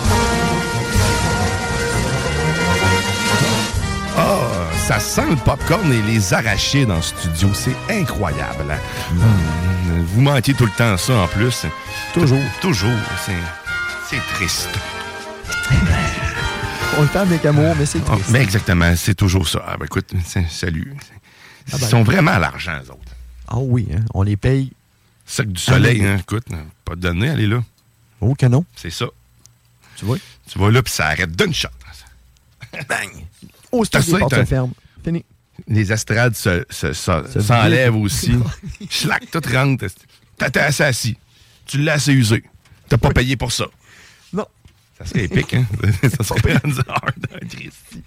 Ah, ça sent le popcorn et les arachides en studio. C'est incroyable. Hein? Mm. Vous manquez tout le temps ça en plus. Toujours. Toujours. C'est, c'est triste. On le fait avec amour, mais c'est Ah, triste. mais exactement, c'est toujours ça. Ah, ben, écoute, c'est- salut. Ils Ah ben. sont vraiment à l'argent, eux autres. Ah oui, hein, on les paye. C'est que du soleil, Ah, hein, écoute, pas de données, elle est là. Oh que non. C'est ça. Tu vois? Tu vas là, puis ça arrête d'une shot. Bang! Oh, c'est ça, les portes t'as- se ferment. Fini. Les estrades se, se, se- Se s'enlèvent vident. aussi. Schlac, tout rentre. T'es assez assis. Tu l'as assez usé. T'as pas payé pour ça. Non. Ça serait épique, hein? Ça serait rendu hard, Christy.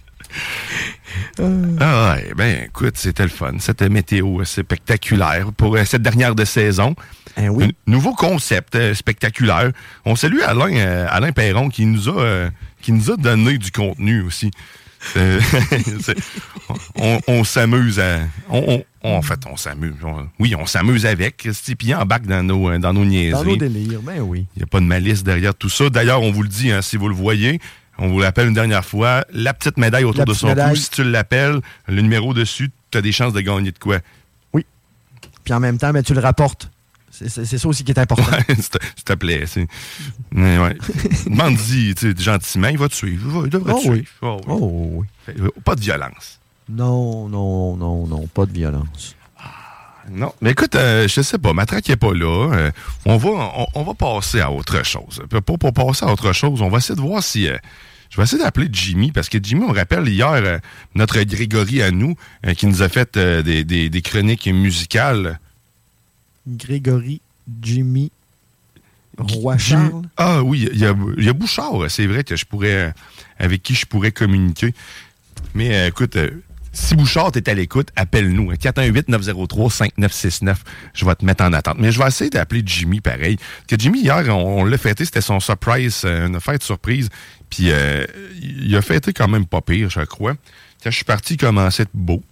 Ah ouais, ben écoute, c'était le fun. Cette météo spectaculaire pour euh, cette dernière de saison. Eh oui. Un nouveau concept euh, spectaculaire. On salue Alain, euh, Alain Perron qui nous a euh, qui nous a donné du contenu aussi. Euh, c'est- on, on s'amuse à. On, on- en fait, on s'amuse. On- oui, on s'amuse avec. Christy, Puis il embarque dans nos, euh, dans nos niaiseries. Dans nos délires, ben oui. Il n'y a pas de malice derrière tout ça. D'ailleurs, on vous le dit, hein, si vous le voyez, on vous l'appelle une dernière fois, la petite médaille autour La de petite son cou, médaille. si tu l'appelles, le numéro dessus, tu as des chances de gagner de quoi. Puis en même temps, ben, tu le rapportes. C'est, c'est- c'est ça aussi qui est important. Ouais, s'il te- s'il te plaît. C'est... Mais ouais. Demande-y tu sais, gentiment, il va te suivre. Il, va- il devrait Oh te oui. suivre. Oh oui. Oh oui. Fait, euh, Pas de violence. Non, non, non, non, pas de violence. Non. Mais écoute, euh, je sais pas, Matraque n'est pas là. Euh, on, va, on, on va passer à autre chose. Pour, pour, pour passer à autre chose, on va essayer de voir si... euh, je vais essayer d'appeler Jimmy, parce que Jimmy, on rappelle hier, euh, notre Grégory à nous, euh, qui nous a fait euh, des, des, des chroniques musicales. Grégory, Jimmy, Roi Jimmy- Charles. Ah oui, il y a, il y a Bouchard, c'est vrai que je pourrais, euh, avec qui je pourrais communiquer. Mais euh, écoute, euh, si Bouchard est à l'écoute, appelle-nous. hein, quatre un huit neuf zéro trois cinq neuf six neuf. Je vais te mettre en attente. Mais je vais essayer d'appeler Jimmy pareil. Parce que Jimmy, hier, on, on l'a fêté, c'était son surprise, euh, une fête surprise. Puis euh, il a fêté quand même pas pire, je crois. Quand je suis parti, il commençait à être beau.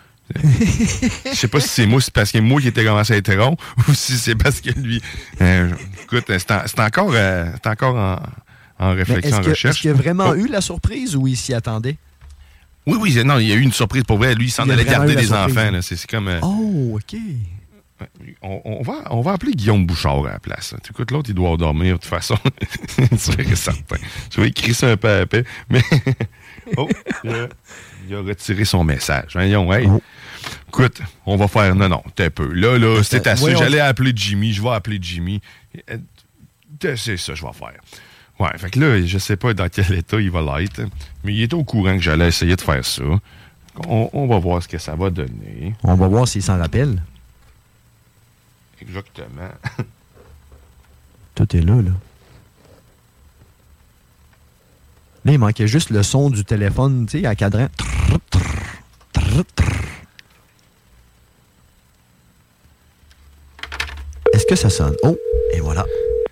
Je sais pas si c'est moi, c'est parce que moi qui était commencé à être rond, ou si c'est parce que lui. Euh, écoute, c'est, en- c'est encore, euh, c'est encore en, en Mais réflexion, est-ce, en que, recherche. est-ce qu'il y a vraiment Oh. eu la surprise ou il s'y attendait? Oui, oui, non, il y a eu une surprise pour vrai. Lui, il s'en Il y a allait vraiment garder eu la des surprise. enfants. Là. C'est, c'est comme. euh, Oh, OK. on, on va, on va appeler Guillaume Bouchard à la place. Tu écoutes, l'autre, il doit dormir de toute façon. C'est vrai, certain. Je vais écrire ça un peu à peu. Mais. Oh, il a, il a retiré son message. Voyons, hey. Écoute, on va faire. Non, non, t'es un peu. Là, là, c'est assez. voyons. J'allais appeler Jimmy. Je vais appeler Jimmy. Euh, C'est ça, je vais faire. Ouais, fait que là, je sais pas dans quel état il va l'être. Mais il était au courant que j'allais essayer de faire ça. On, on va voir ce que ça va donner. On va voir s'il s'en rappelle. Exactement. Tout est là, là. Là, il manquait juste le son du téléphone, tu sais, à cadran. Trrr, trrr, trrr, trrr. Est-ce que ça sonne? Oh, et voilà.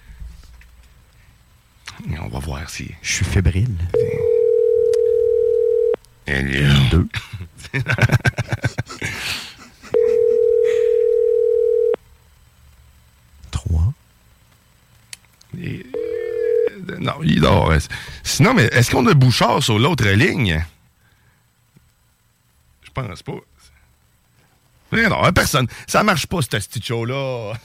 Et on va voir si. Je suis fébrile. Deux. Trois. Et, euh, non, il dort. Sinon, mais est-ce qu'on a Bouchard sur l'autre ligne? Je pense pas. Mais non, personne. Ça marche pas, ce petit show-là.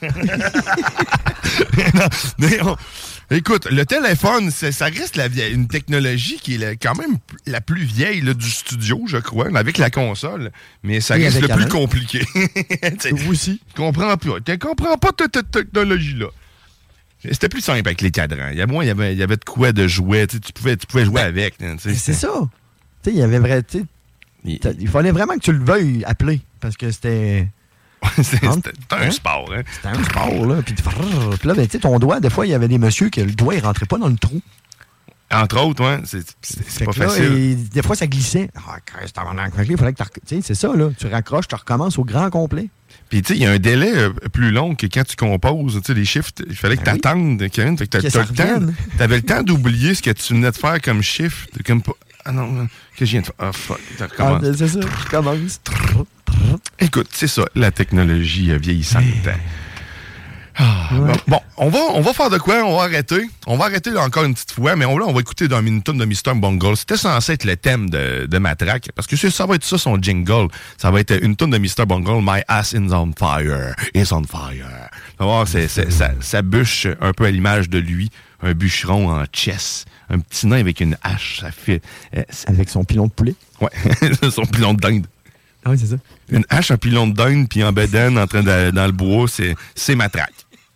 Non, mais on- écoute, le téléphone, c'est- ça reste la vieille- une technologie qui est la- quand même p- la plus vieille là, du studio, je crois, avec la console. Mais ça Et reste avec le plus Alain. compliqué. Vous aussi. Tu comprends pas. Tu comprends pas toute cette technologie-là. C'était plus simple avec les cadrans. Il y a moins, il y avait, il y avait de quoi de jouer. Tu sais, tu pouvais, tu pouvais jouer avec. hein, tu sais, Mais c'est c'était- ça. Tu sais, il y avait vrai. Tu sais, Il... il fallait vraiment que tu le veuilles appeler, parce que c'était... c'était hein? un hein? sport, hein? C'était un sport, là. Puis, puis là, ben, tu sais, ton doigt, des fois, il y avait des messieurs que le doigt, il rentrait pas dans le trou. Entre autres, ouais, c'est, c'est, c'est pas là, facile. Des fois, ça glissait. Ah, Christ, il fallait que tu sais, c'est ça, là. Tu raccroches, tu recommences au grand complet. Puis, tu sais, il y a un délai euh, plus long que quand tu composes, tu sais, les chiffres, il fallait que ben tu attendes, oui. Kevin. Fait que tu avais le temps d'oublier ce que tu venais de faire comme chiffre. Comme, ah non, que je viens de faire. Ah, fuck, tu recommences. Ah, c'est ça, je commence. Écoute, c'est ça, la technologie vieillissante. Ah, ouais. Bon, on va, on va faire de quoi? On va arrêter. On va arrêter là, encore une petite fois, mais on, là, on va écouter dans une tune de mister Bungle. C'était censé être le thème de, de Matraque, parce que ça va être ça, son jingle. Ça va être une tune de mister Bungle, My Ass is on fire. Is on fire. On va voir, c'est, c'est, ça, ça bûche un peu à l'image de lui. Un bûcheron en chess. Un petit nain avec une hache. Ça fait... Euh, avec son pilon de poulet? Ouais, son pilon de dinde. Ah oui, c'est ça. Une hache, un pilon de dinde, puis en bedaine, en train de, dans le bois, c'est, c'est Matraque.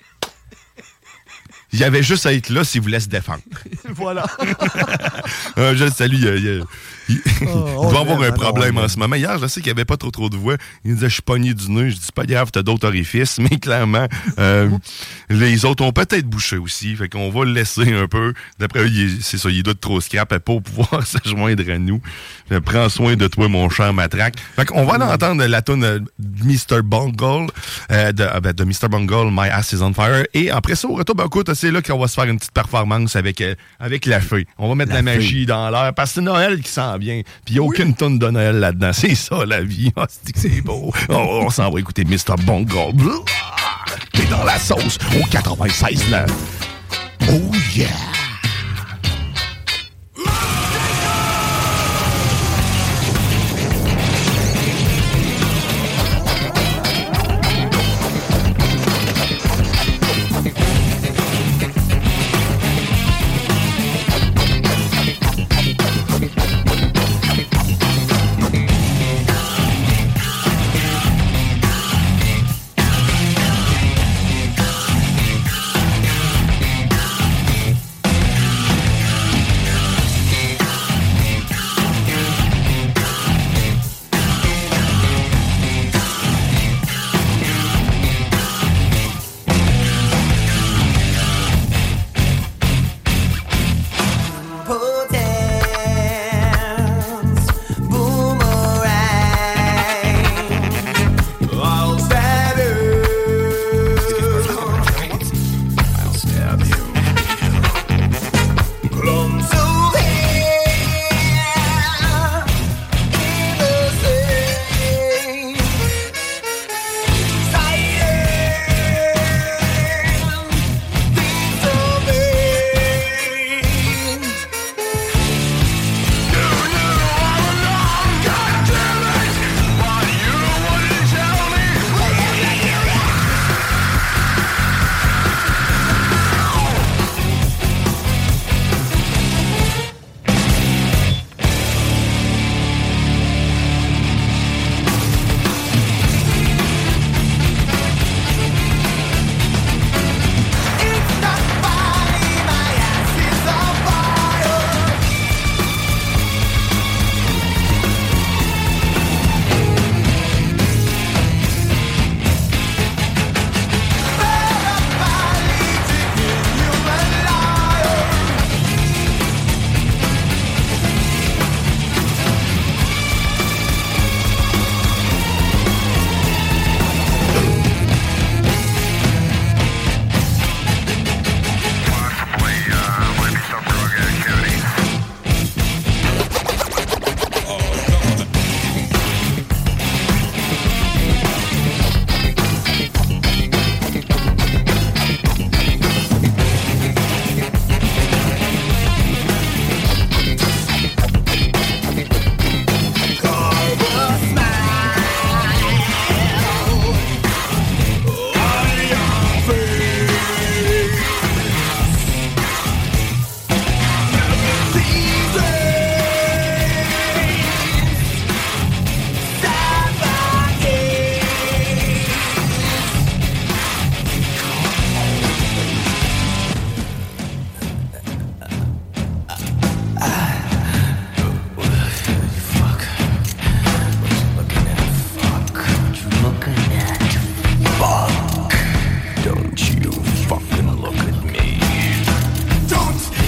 Il y avait juste à être là s'il voulait se défendre. Voilà. euh, je le salue. Il, il, il, oh, il doit avoir un problème en ce moment. Hier, je sais qu'il n'y avait pas trop trop de voix. Il me disait, je suis pogné du nez. Je dis, c'est pas grave, t'as d'autres orifices. Mais clairement, euh, les autres ont peut-être bouché aussi. Fait qu'on va le laisser un peu. D'après eux, il, c'est ça, il doit être trop scrap pour pouvoir se joindre à nous. Prends soin de toi, mon cher Matraque. Fait qu'on va l'entendre la tune de mister Bungle, euh, de, de mister Bungle, My Ass is on Fire. Et après ça, au retour, ben écoute, c'est là qu'on va se faire une petite performance avec, euh, avec la feuille. On va mettre la, la magie dans l'air parce que c'est Noël qui s'en vient. Puis il n'y a oui. aucune tonne de Noël là-dedans. C'est ça, la vie. Oh, c'est, c'est beau. Oh, on s'en va écouter mister Bungle. T'es dans la sauce au quatre-vingt-seize neuf. Oh yeah!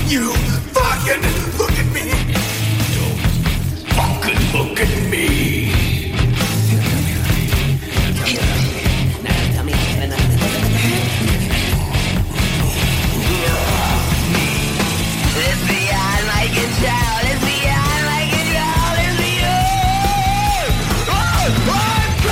you fucking look at me. Don't fucking look at me. Let's be on my control. Let's be on my control. Let's be on. Oh, oh,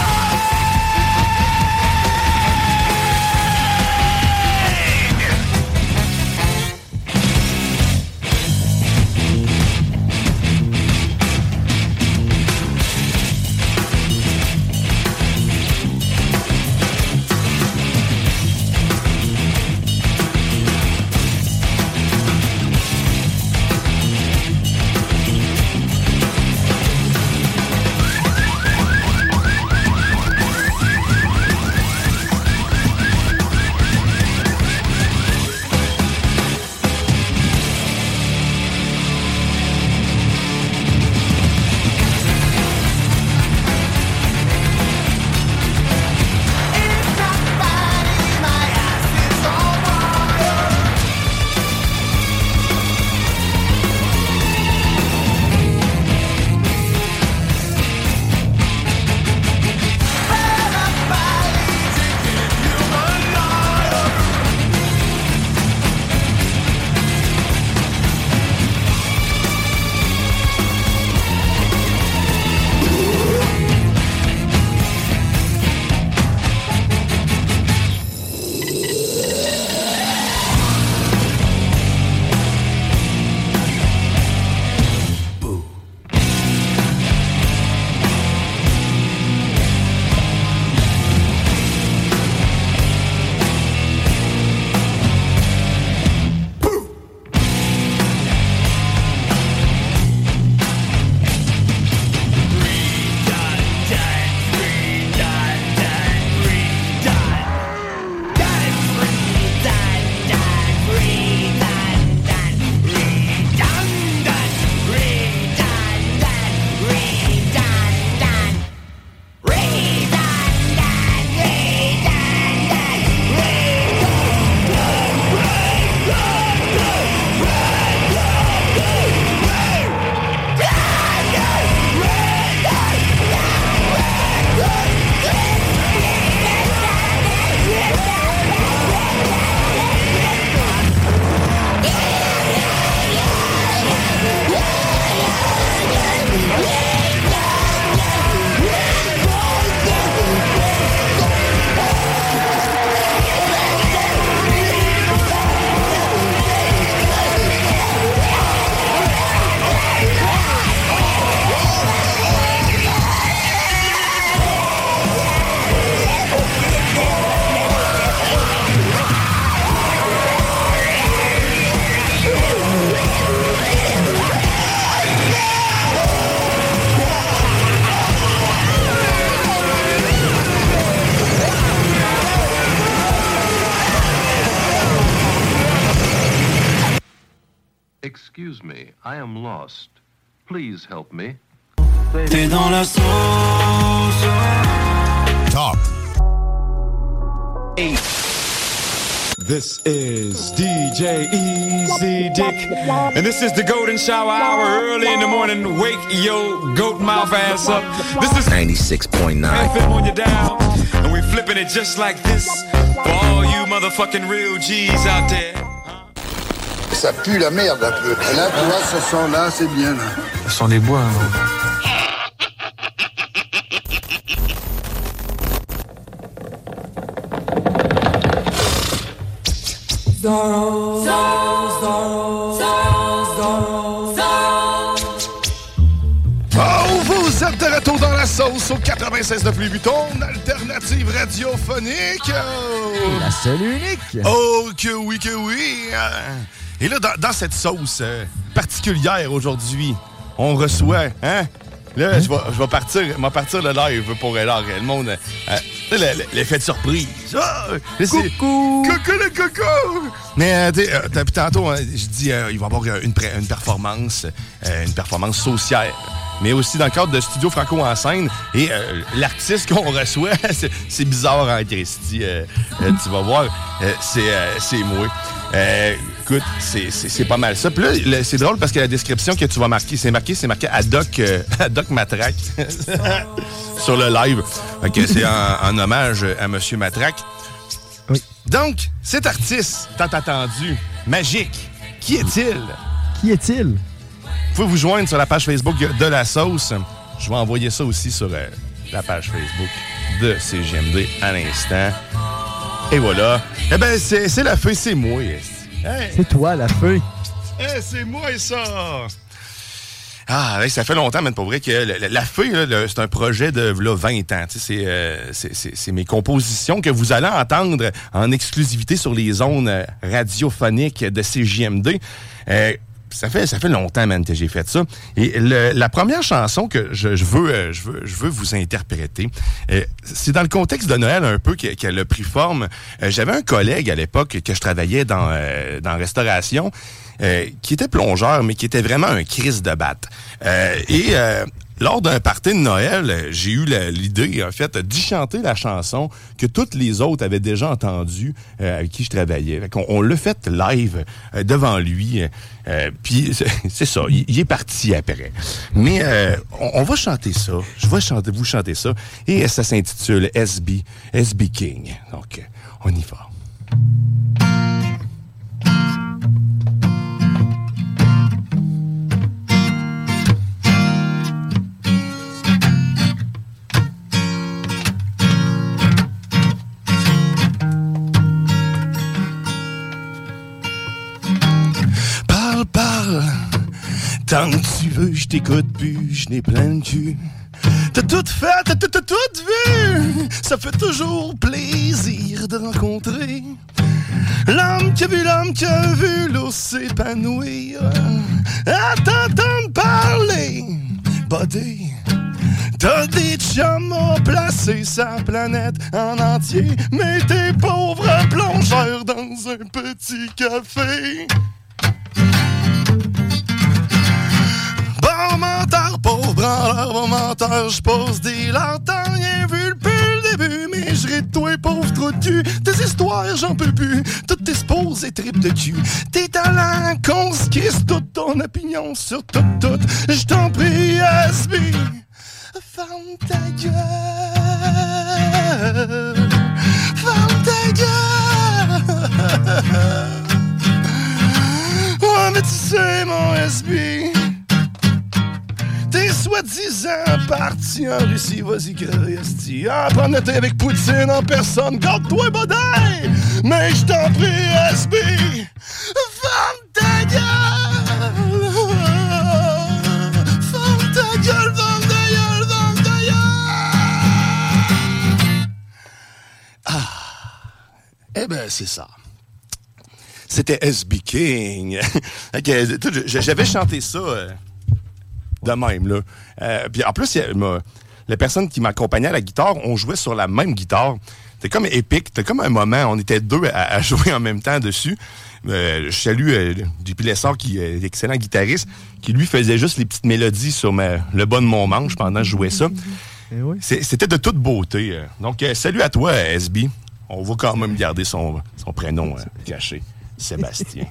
Excuse me, I am lost. Please help me. T'es dans la sauce. Talk. Eight. This is D J Easy Dick, and this is the Golden Shower Hour. Early in the morning, wake your goat mouth ass up. This is ninety-six point nine F M on your dial, and we flipping it just like this for all you motherfucking real G's out there. Ça pue la merde un peu. Et là, tu vois, ce son-là, c'est bien, là. Ce sont les bois, hein. Zorro, Zorro, Zorro, Zorro, Zorro. Oh, vous êtes de retour dans la sauce au quatre-vingt-seize neuf Louis Vuitton, alternative radiophonique. Oh. La seule et unique. Oh, que oui, que oui. Et là, dans, dans cette sauce euh, particulière aujourd'hui, on reçoit, hein? Là, je vais, je vais partir, je vais partir le live pour euh, le monde. Euh, l'effet de surprise. Ah, coucou! Coucou le coucou! Mais euh, euh, tantôt, hein, je dis euh, il va y avoir une, une performance, euh, une performance sociale. Mais aussi dans le cadre de Studio Franco en scène. Et euh, l'artiste qu'on reçoit, c'est, c'est bizarre en Christy. Euh, euh, tu vas voir, euh, c'est, euh, c'est moi. Euh, Écoute, c'est, c'est, c'est pas mal ça. Puis là, le, c'est drôle parce que la description que tu vas marquer, c'est marqué, c'est marqué Haddock, euh, Haddock Matraque sur le live. Ok, c'est en, en hommage à Monsieur Matraque. Oui. Donc, cet artiste tant attendu, magique, qui est-il? Qui est-il? Vous pouvez vous joindre sur la page Facebook de La Sauce. Je vais envoyer ça aussi sur euh, la page Facebook de C G M D à l'instant. Et voilà. Eh bien, c'est, c'est la feuille, c'est moi. Hey. C'est toi, la feuille. Hey, c'est moi, ça! Ah, hey, ça fait longtemps, mais pour vrai, que le, la feuille, là, le, c'est un projet de là, vingt ans. C'est, euh, c'est, c'est, c'est mes compositions que vous allez entendre en exclusivité sur les zones radiophoniques de C J M D. Euh, Ça fait, ça fait longtemps, man, que j'ai fait ça. Et le, la première chanson que je, je, veux, euh, je, veux, je veux vous interpréter, euh, c'est dans le contexte de Noël un peu qu'elle, qu'elle a pris forme. Euh, j'avais un collègue à l'époque que je travaillais dans, euh, dans restauration, euh, qui était plongeur, mais qui était vraiment un Christ de batte. Euh, et euh, lors d'un party de Noël, j'ai eu la, l'idée, en fait, d'y chanter la chanson que toutes les autres avaient déjà entendue, euh, avec qui je travaillais. Fait qu'on, on l'a fait live euh, devant lui. Euh, Puis c'est, c'est ça, il, il est parti après. Mais euh, on, on va chanter ça. Je vais chanter, vous chanter ça. Et ça s'intitule S B, S B King. Donc, on y va. Parle, tant que tu veux, je t'écoute plus, je n'ai plein de cul. T'as tout fait, t'as tout, t'as tout vu. Ça fait toujours plaisir de rencontrer l'homme qui a vu, l'homme qui a vu l'ours s'épanouir. À t'entendre parler, buddy. T'as des chums à placer sa planète en entier, mais t'es pauvre plongeur dans un petit café. Bon menteur, pauvre branleur, bon menteur, j'pose des lents, t'as rien vu depuis le début, mais j'rai de toi, pauvre trou de cul. Tes histoires, j'en peux plus, toutes tes sposes et tripes de cul. Tes talents, qu'on se crisse toute ton opinion sur tout, tout. J't'en prie, S B, ferme ta gueule, ferme ta gueule. Ouais, mais tu sais, mon S B, t'es soi-disant parti en Russie, vas-y, Christy. Ah, prendre le thé avec Poutine en personne, garde-toi, bodin! Mais je t'en prie, S B, ferme ta gueule! Ferme ta gueule, ferme ta gueule, ferme ta gueule! Ah, eh ben, c'est ça. C'était S B King. Okay, j'avais chanté ça euh, de même, là. Euh, puis en plus, y a, ma, la personne qui m'accompagnait à la guitare, on jouait sur la même guitare. C'était comme épique. C'était comme un moment, on était deux à, à jouer en même temps dessus. Euh, je salue euh, J P Lessard, qui est euh, excellent guitariste, qui lui faisait juste les petites mélodies sur ma, le bas de mon manche pendant que je jouais ça. Oui. C'était de toute beauté. Donc, euh, salut à toi, S B. On va quand même garder son, son prénom euh, caché. Sébastien.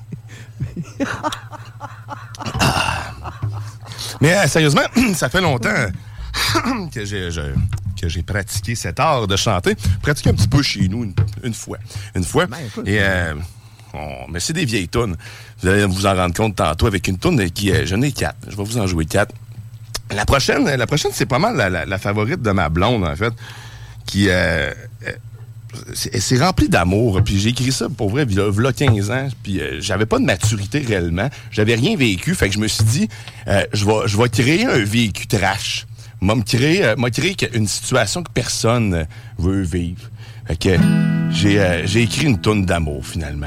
Ah. Mais euh, sérieusement, ça fait longtemps que j'ai, je, que j'ai pratiqué cet art de chanter. Pratiqué un petit peu chez nous une, une fois. Une fois. Ben, Et euh, on, mais c'est des vieilles tounes. Vous allez vous en rendre compte tantôt avec une toune qui euh, j'en ai quatre. Je vais vous en jouer quatre. La prochaine, la prochaine, c'est pas mal la, la, la favorite de ma blonde, en fait, qui euh, euh, C'est, c'est rempli d'amour. Puis j'ai écrit ça, pour vrai, il y a quinze ans. Puis euh, j'avais pas de maturité réellement. J'avais rien vécu. Fait que je me suis dit, euh, je vais je vais créer un vécu trash. M'a me créer, euh, m'a créé une situation que personne euh, veut vivre. Fait que j'ai, euh, j'ai écrit une toune d'amour, finalement.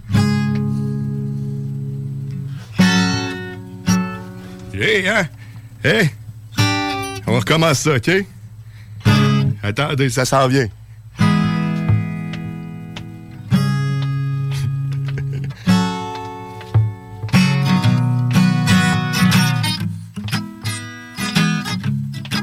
Hey, hein? Hey! On recommence ça, OK? Attendez, ça s'en vient.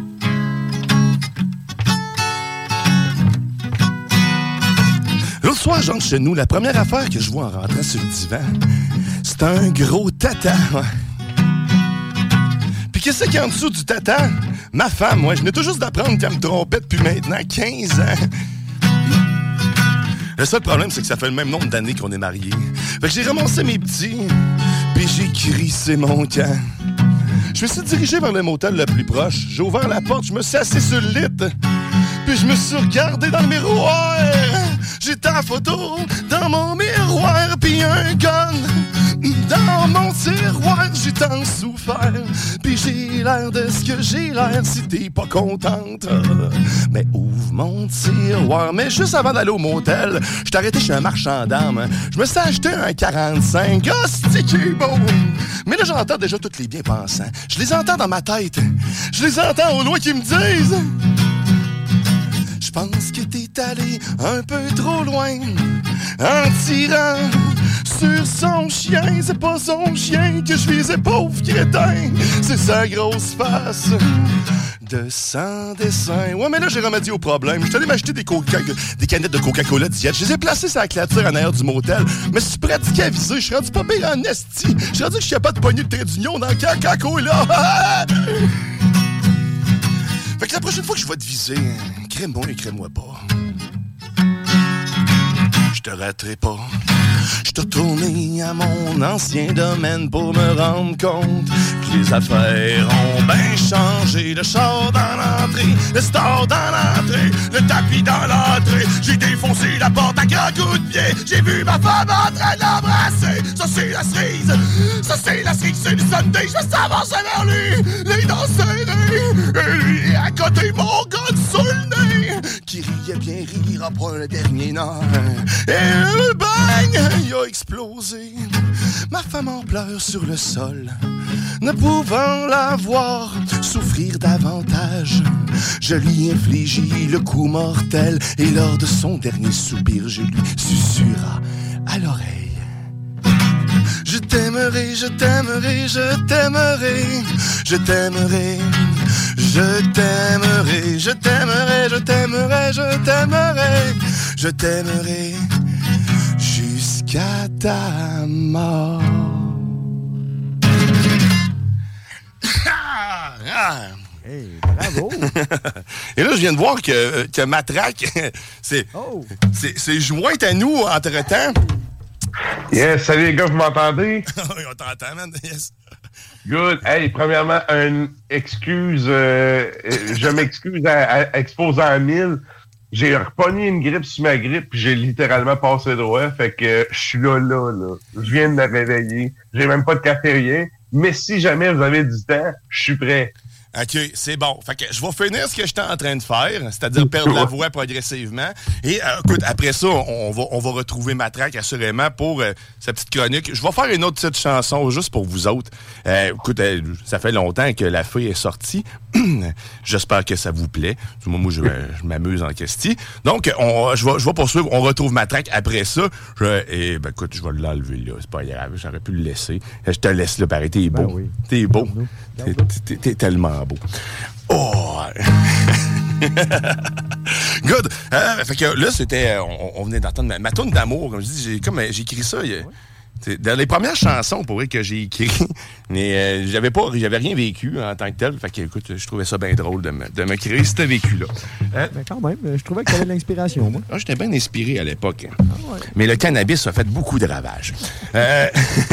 L'autre soir, soir, j'entre chez nous. La première affaire que je vois en rentrant sur le divan, c'est un gros tata. Ouais. Puis qu'est-ce qu'il y a en dessous du tata? Ma femme, moi, je venais tout juste d'apprendre qu'elle me trompait depuis maintenant quinze ans. Le seul problème, c'est que ça fait le même nombre d'années qu'on est mariés. Fait que j'ai ramassé mes petits, puis j'ai crissé mon camp. Je me suis dirigé vers le motel le plus proche. J'ai ouvert la porte, je me suis assis sur le lit. Puis je me suis regardé dans le miroir. J'étais en photo dans mon miroir. Puis un gun dans mon tiroir. J'ai tant souffert. Puis j'ai l'air de ce que j'ai l'air si t'es pas contente. Mais ouvre mon tiroir. Mais juste avant d'aller au motel, je t'ai arrêté chez un marchand d'armes. Je me suis acheté un quarante-cinq. Oh, c'est qui est beau! Mais là, j'entends déjà tous les bien-pensants. Je les entends dans ma tête. Je les entends au loin qui me disent... Je pense que t'es allé un peu trop loin en tirant sur son chien. C'est pas son chien que je visais, pauvre crétin. C'est sa grosse face de sans dessin. Ouais, mais là, j'ai remédié au problème. Je suis allé m'acheter des, coca- des canettes de Coca-Cola Diet. Je les ai placées sur la clôture en arrière du motel. Mais je suis pratiqué à viser. Je suis rendu pas pire en esti. Je suis rendu que je suis capable de pogner le trait d'union dans le Coca-Cola. Fait que la prochaine fois que je vais te viser, crée-moi et crée-moi pas. Je te raterai pas. Je te retourné à mon ancien domaine pour me rendre compte que les affaires ont bien changé. Le char dans l'entrée, le store dans l'entrée, le tapis dans l'entrée. J'ai défoncé la porte à grands coups de pied. J'ai vu ma femme en train de l'embrasser. Ça c'est la cerise, ça c'est la cerise, c'est le Sunday. Je me s'avancer vers lui, les dents serrées. Et lui à côté mon gars sur le nez, qui riait bien rire après le dernier nord. Et le bang, il a explosé. Ma femme en pleure sur le sol, ne pouvant la voir souffrir davantage. Je lui infligis le coup mortel et lors de son dernier soupir, je lui susurra à l'oreille. Je t'aimerai, je t'aimerai, je t'aimerai, je t'aimerai, je t'aimerai, je t'aimerai, je t'aimerai, je t'aimerai, je t'aimerai jusqu'à ta mort. Hey, bravo! Et là, je viens de voir que, que Matraque, c'est, oh. c'est, c'est jointe à nous entre-temps. Yes, salut les gars, vous m'entendez? Oui, on t'entend, man. Yes. Good. Hey, premièrement, une excuse, euh, je m'excuse à, à exposer à mille. J'ai repogné une grippe sur ma grippe, puis j'ai littéralement passé droit. Fait que je suis là, là, là. Je viens de me réveiller. J'ai même pas de café, rien. Mais si jamais vous avez du temps, je suis prêt. OK, c'est bon. Fait que je vais finir ce que j'étais en train de faire, c'est-à-dire perdre la voix progressivement. Et euh, écoute, après ça, on va, on va retrouver Matraque assurément pour euh, sa petite chronique. Je vais faire une autre petite chanson juste pour vous autres. Euh, écoute, euh, ça fait longtemps que la feuille est sortie. J'espère que ça vous plaît. Moi, moi je, je m'amuse en question. Donc, on, je, vais, je vais poursuivre. On retrouve Matraque après ça. Je, et ben écoute, je vais l'enlever là. C'est pas grave. J'aurais pu le laisser. Je te laisse là, pareil. T'es beau. Ben oui. T'es beau. T'es, t'es, t'es tellement beau. Oh! Good! Euh, fait que là, c'était. On, on venait d'entendre ma, ma toune d'amour. Comme je dis, j'ai, comme, j'ai écrit ça. C'est dans les premières chansons, pour vrai, que j'ai écrit, mais euh, j'avais pas, j'avais rien vécu en tant que tel. Fait que, écoute, je trouvais ça bien drôle de me, de me créer ce vécu-là. Euh, mais quand même, je trouvais que t'avais de l'inspiration, moi. Ah, j'étais bien inspiré à l'époque. Ah ouais. Mais le cannabis a fait beaucoup de ravages. Euh...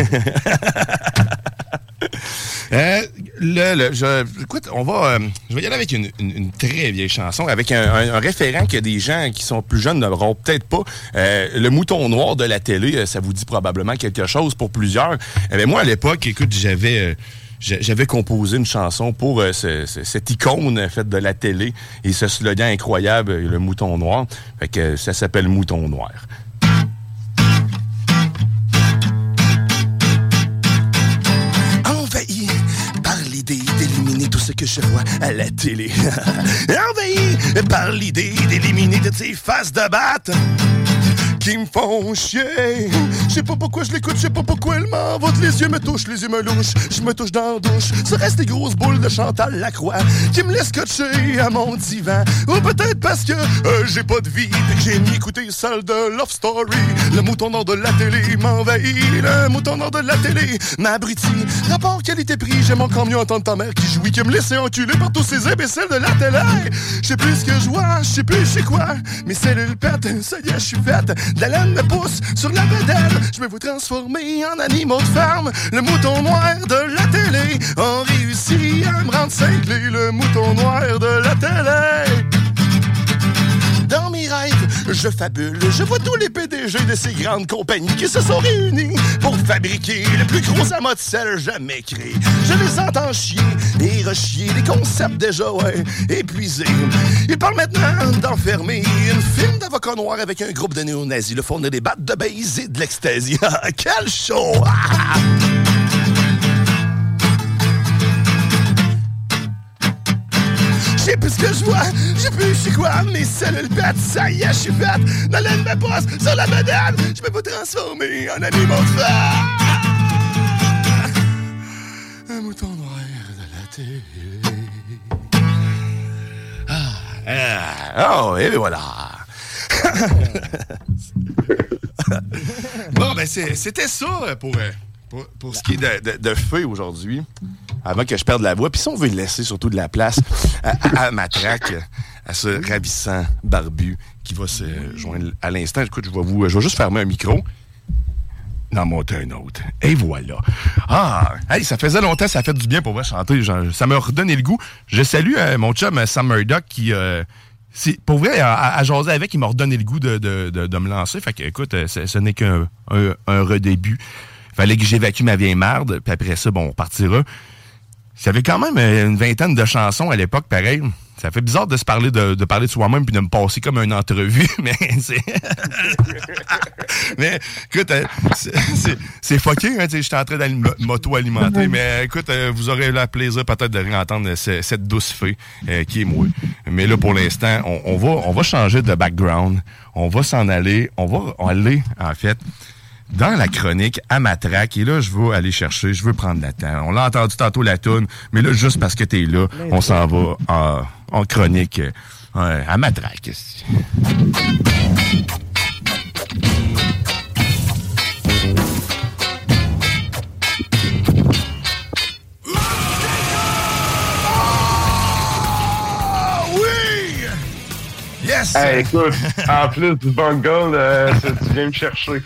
Euh, le, le, je, écoute, on va, euh, je vais y aller avec une, une, une très vieille chanson, avec un, un, un référent que des gens qui sont plus jeunes n'auront peut-être pas. Euh, le mouton noir de la télé, ça vous dit probablement quelque chose pour plusieurs. Eh bien, moi, à l'époque, écoute, j'avais... Euh, J'avais composé une chanson pour euh, ce, ce, cette icône faite de la télé et ce slogan incroyable, le mouton noir. Fait que ça s'appelle Mouton noir. Envahi par l'idée d'éliminer tout ce que je vois à la télé. Envahi par l'idée d'éliminer toutes ces faces de batte qui me font chier. Je sais pas pourquoi je l'écoute, je sais pas pourquoi elle m'envoie. Les yeux me touchent, les yeux me louchent, je me touche dans la douche. Ça reste des grosses boules de Chantal Lacroix qui me laissent scotcher à mon divan. Ou peut-être parce que euh, j'ai pas de vie, pis que j'ai mis écouter celle de Love Story. Le mouton noir de la télé m'envahit, le mouton noir de la télé m'abrutit. Rapport qualité-prix, j'aime encore mieux entendre ta mère qui jouit que me laisser enculer par tous ces imbéciles de la télé. Je sais plus ce que je vois, je sais plus je sais quoi. Mes cellules pètent, ça y est, je suis faite. De la laine me pousse sur la bedaine. Je me veux transformer en animal de ferme. Le mouton noir de la télé a réussi à me rendre cinglé. Le mouton noir de la télé. Dans mes rêves, je fabule. Je vois tous les P D G de ces grandes compagnies qui se sont réunis pour fabriquer le plus gros amas de sel jamais créé. Je les entends chier et rechier des concepts déjà, ouais, épuisés. Ils parlent maintenant d'enfermer une film d'avocats noirs avec un groupe de néo-nazis, le fournir des battes de baiser et de l'ecstasy. Quel show! Je sais plus ce que je vois, je sais plus je sais quoi, mes cellules pètent, ça y est, je suis faite. Dans l'aine me passe sur la bedaine, je peux pas transformer en animal de fer. Un mouton noir de la télé. Ah, ah oh, et voilà. Bon, ben c'est, c'était ça pour, pour, pour ce qui est de, de, de feu aujourd'hui. Avant que je perde la voix. Puis si on veut laisser surtout de la place à, à, à Matraque, à ce ravissant barbu qui va se joindre à l'instant. Écoute, je vais vous, je vais juste fermer un micro. N'en monter un autre. Et voilà. Ah, hey, ça faisait longtemps, ça a fait du bien pour moi chanter. Genre, ça m'a redonné le goût. Je salue euh, mon chum Sam Murdoch qui... Euh, c'est, pour vrai, à, à jaser avec, il m'a redonné le goût de, de, de, de me lancer. Fait que, écoute, ce, ce n'est qu'un un, un redébut. Fallait que j'évacue ma vieille marde, puis après ça, bon, on partira. J'avais quand même une vingtaine de chansons à l'époque, pareil. Ça fait bizarre de se parler de, de parler de soi-même puis de me passer comme une entrevue, mais c'est... mais, écoute, c'est, c'est, c'est fucké, hein, j'étais en train d'aller m'auto-alimenter, mais écoute, vous aurez le plaisir peut-être de réentendre ce, cette douce fée euh, qui est moi. Mais là, pour l'instant, on, on, va, on va changer de background. On va s'en aller. On va aller, en fait... dans la chronique à Matraque. Et là, je veux aller chercher, je veux prendre le temps. On l'a entendu tantôt la toune, mais là, juste parce que t'es là, on s'en va en, en chronique euh, à Matraque. Yes! Hey, écoute, en plus du bungle, euh, tu viens me chercher.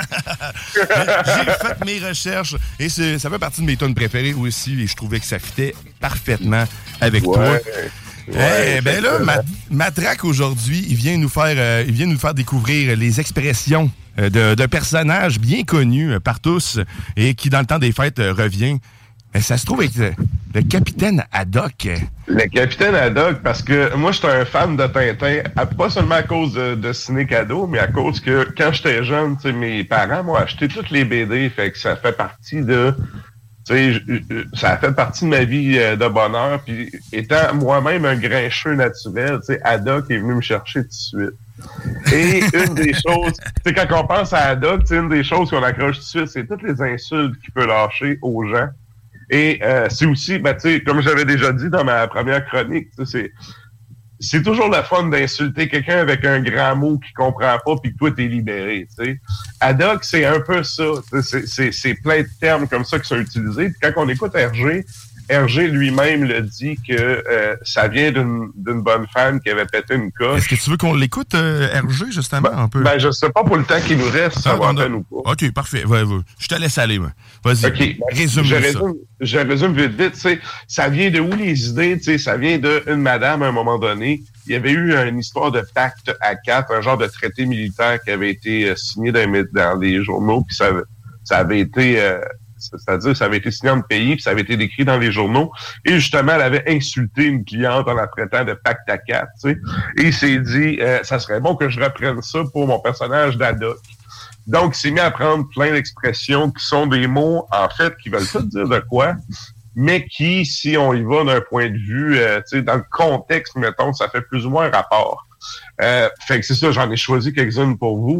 J'ai fait mes recherches et c'est, ça fait partie de mes tunes préférées aussi et je trouvais que ça fitait parfaitement avec ouais, toi. Ouais, hey, ben là, Mat- Matraque aujourd'hui, il vient nous faire, euh, il vient nous faire découvrir les expressions euh, de, d'un personnage bien connu euh, par tous et qui, dans le temps des fêtes, euh, revient. Ça se trouve avec le, le capitaine Haddock. Le capitaine Haddock, parce que moi, j'étais un fan de Tintin, pas seulement à cause de, de ciné cadeau, mais à cause que quand j'étais jeune, mes parents m'ont acheté toutes les B D, fait que ça fait partie de... Tu sais, ça a fait partie de ma vie de bonheur, puis étant moi-même un grincheux naturel, tu sais, Haddock est venu me chercher tout de suite. Et une des choses, tu sais, quand on pense à Haddock, une des choses qu'on accroche tout de suite, c'est toutes les insultes qu'il peut lâcher aux gens. Et euh, c'est aussi, ben, tu sais, comme j'avais déjà dit dans ma première chronique, c'est, c'est toujours le fun d'insulter quelqu'un avec un grand mot qu'il comprend pas puis que toi, t'es libéré, tu sais. Haddock, c'est un peu ça. C'est, c'est, c'est plein de termes comme ça qui sont utilisés. Puis quand on écoute Hergé, Hergé lui-même le dit que euh, ça vient d'une, d'une bonne femme qui avait pété une coche. Est-ce que tu veux qu'on l'écoute, euh, Hergé, justement, ben, un peu? Ben, je sais pas pour le temps qu'il nous reste, ça ah, va à peine ou pas. OK, parfait. Ouais, ouais. Je te laisse aller, moi. Vas-y, okay. résume je ça. Résume, je résume vite, vite. T'sais, ça vient de où les idées? T'sais, ça vient d'une madame, à un moment donné. Il y avait eu une histoire de pacte à quatre, un genre de traité militaire qui avait été euh, signé dans les, dans les journaux, puis ça, ça avait été... Euh, c'est-à-dire, ça avait été signé dans le pays, puis ça avait été décrit dans les journaux. Et justement, elle avait insulté une cliente en la traitant de pacte à quatre, tu sais. Et il s'est dit, euh, ça serait bon que je reprenne ça pour mon personnage d'Haddock. Donc, il s'est mis à prendre plein d'expressions qui sont des mots, en fait, qui veulent pas dire de quoi, mais qui, si on y va d'un point de vue, euh, tu sais, dans le contexte, mettons, ça fait plus ou moins un rapport. Euh, fait que c'est ça, j'en ai choisi quelques-unes pour vous.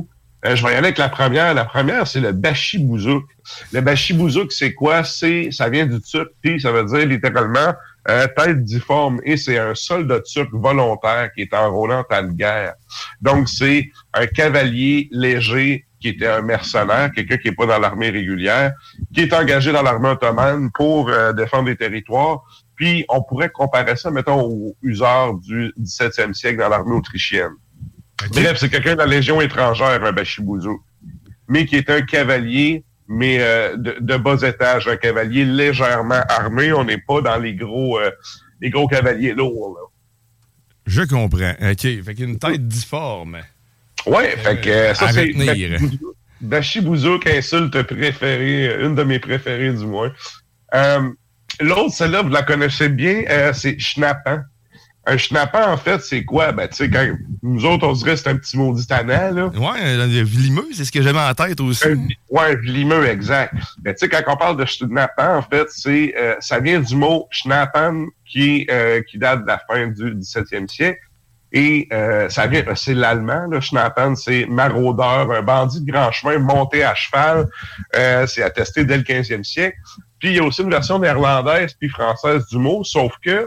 Euh, je vais y aller avec la première. La première, c'est le bashibouzouk. Le bashibouzouk, c'est quoi? C'est, ça vient du turc, puis ça veut dire littéralement euh, tête difforme. Et c'est un soldat turc volontaire qui est enrôlé en temps de guerre. Donc, c'est un cavalier léger qui était un mercenaire, quelqu'un qui n'est pas dans l'armée régulière, qui est engagé dans l'armée ottomane pour euh, défendre des territoires. Puis, on pourrait comparer ça, mettons, aux useurs du dix-septième siècle dans l'armée autrichienne. Okay. Bref, c'est quelqu'un de la Légion étrangère, un bashibouzouk, mais qui est un cavalier, mais euh, de, de bas étage, un cavalier légèrement armé. On n'est pas dans les gros euh, les gros cavaliers lourds. Là. Je comprends. OK. Fait qu'une tête difforme. Oui, fait que euh, ça, c'est bashibouzouk. Bashibouzouk, insulte préférée, une de mes préférées du moins. Euh, l'autre, celle-là, vous la connaissez bien, euh, c'est schnappant. Un schnappant, en fait, c'est quoi? Ben, tu sais, quand nous autres, on dirait que c'est un petit maudit tannant, là. Ouais, vilimeux, c'est ce que j'avais en tête aussi. Un, ouais, vilimeux, exact. Ben, tu sais, quand on parle de schnappant, en fait, c'est, euh, ça vient du mot schnappen qui, euh, qui date de la fin du dix-septième siècle. Et, euh, ça vient, c'est l'allemand, là. Schnappen, c'est maraudeur, un bandit de grand chemin monté à cheval. Euh, c'est attesté dès le quinzième siècle. Puis, il y a aussi une version néerlandaise puis française du mot, sauf que,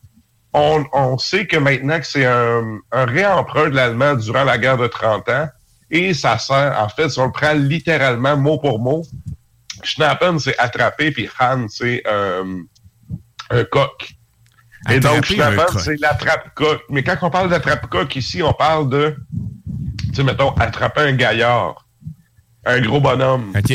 On, on sait que maintenant que c'est un, un réemprunt de l'allemand durant la guerre de trente ans, et ça sert, en fait, si on le prend littéralement mot pour mot, schnappen, c'est attraper, puis han, c'est euh, un coq. Et attraper donc, schnappen, c'est l'attrape-coq. Mais quand on parle d'attrape-coq ici, on parle de, tu sais, mettons, attraper un gaillard, un gros bonhomme. OK,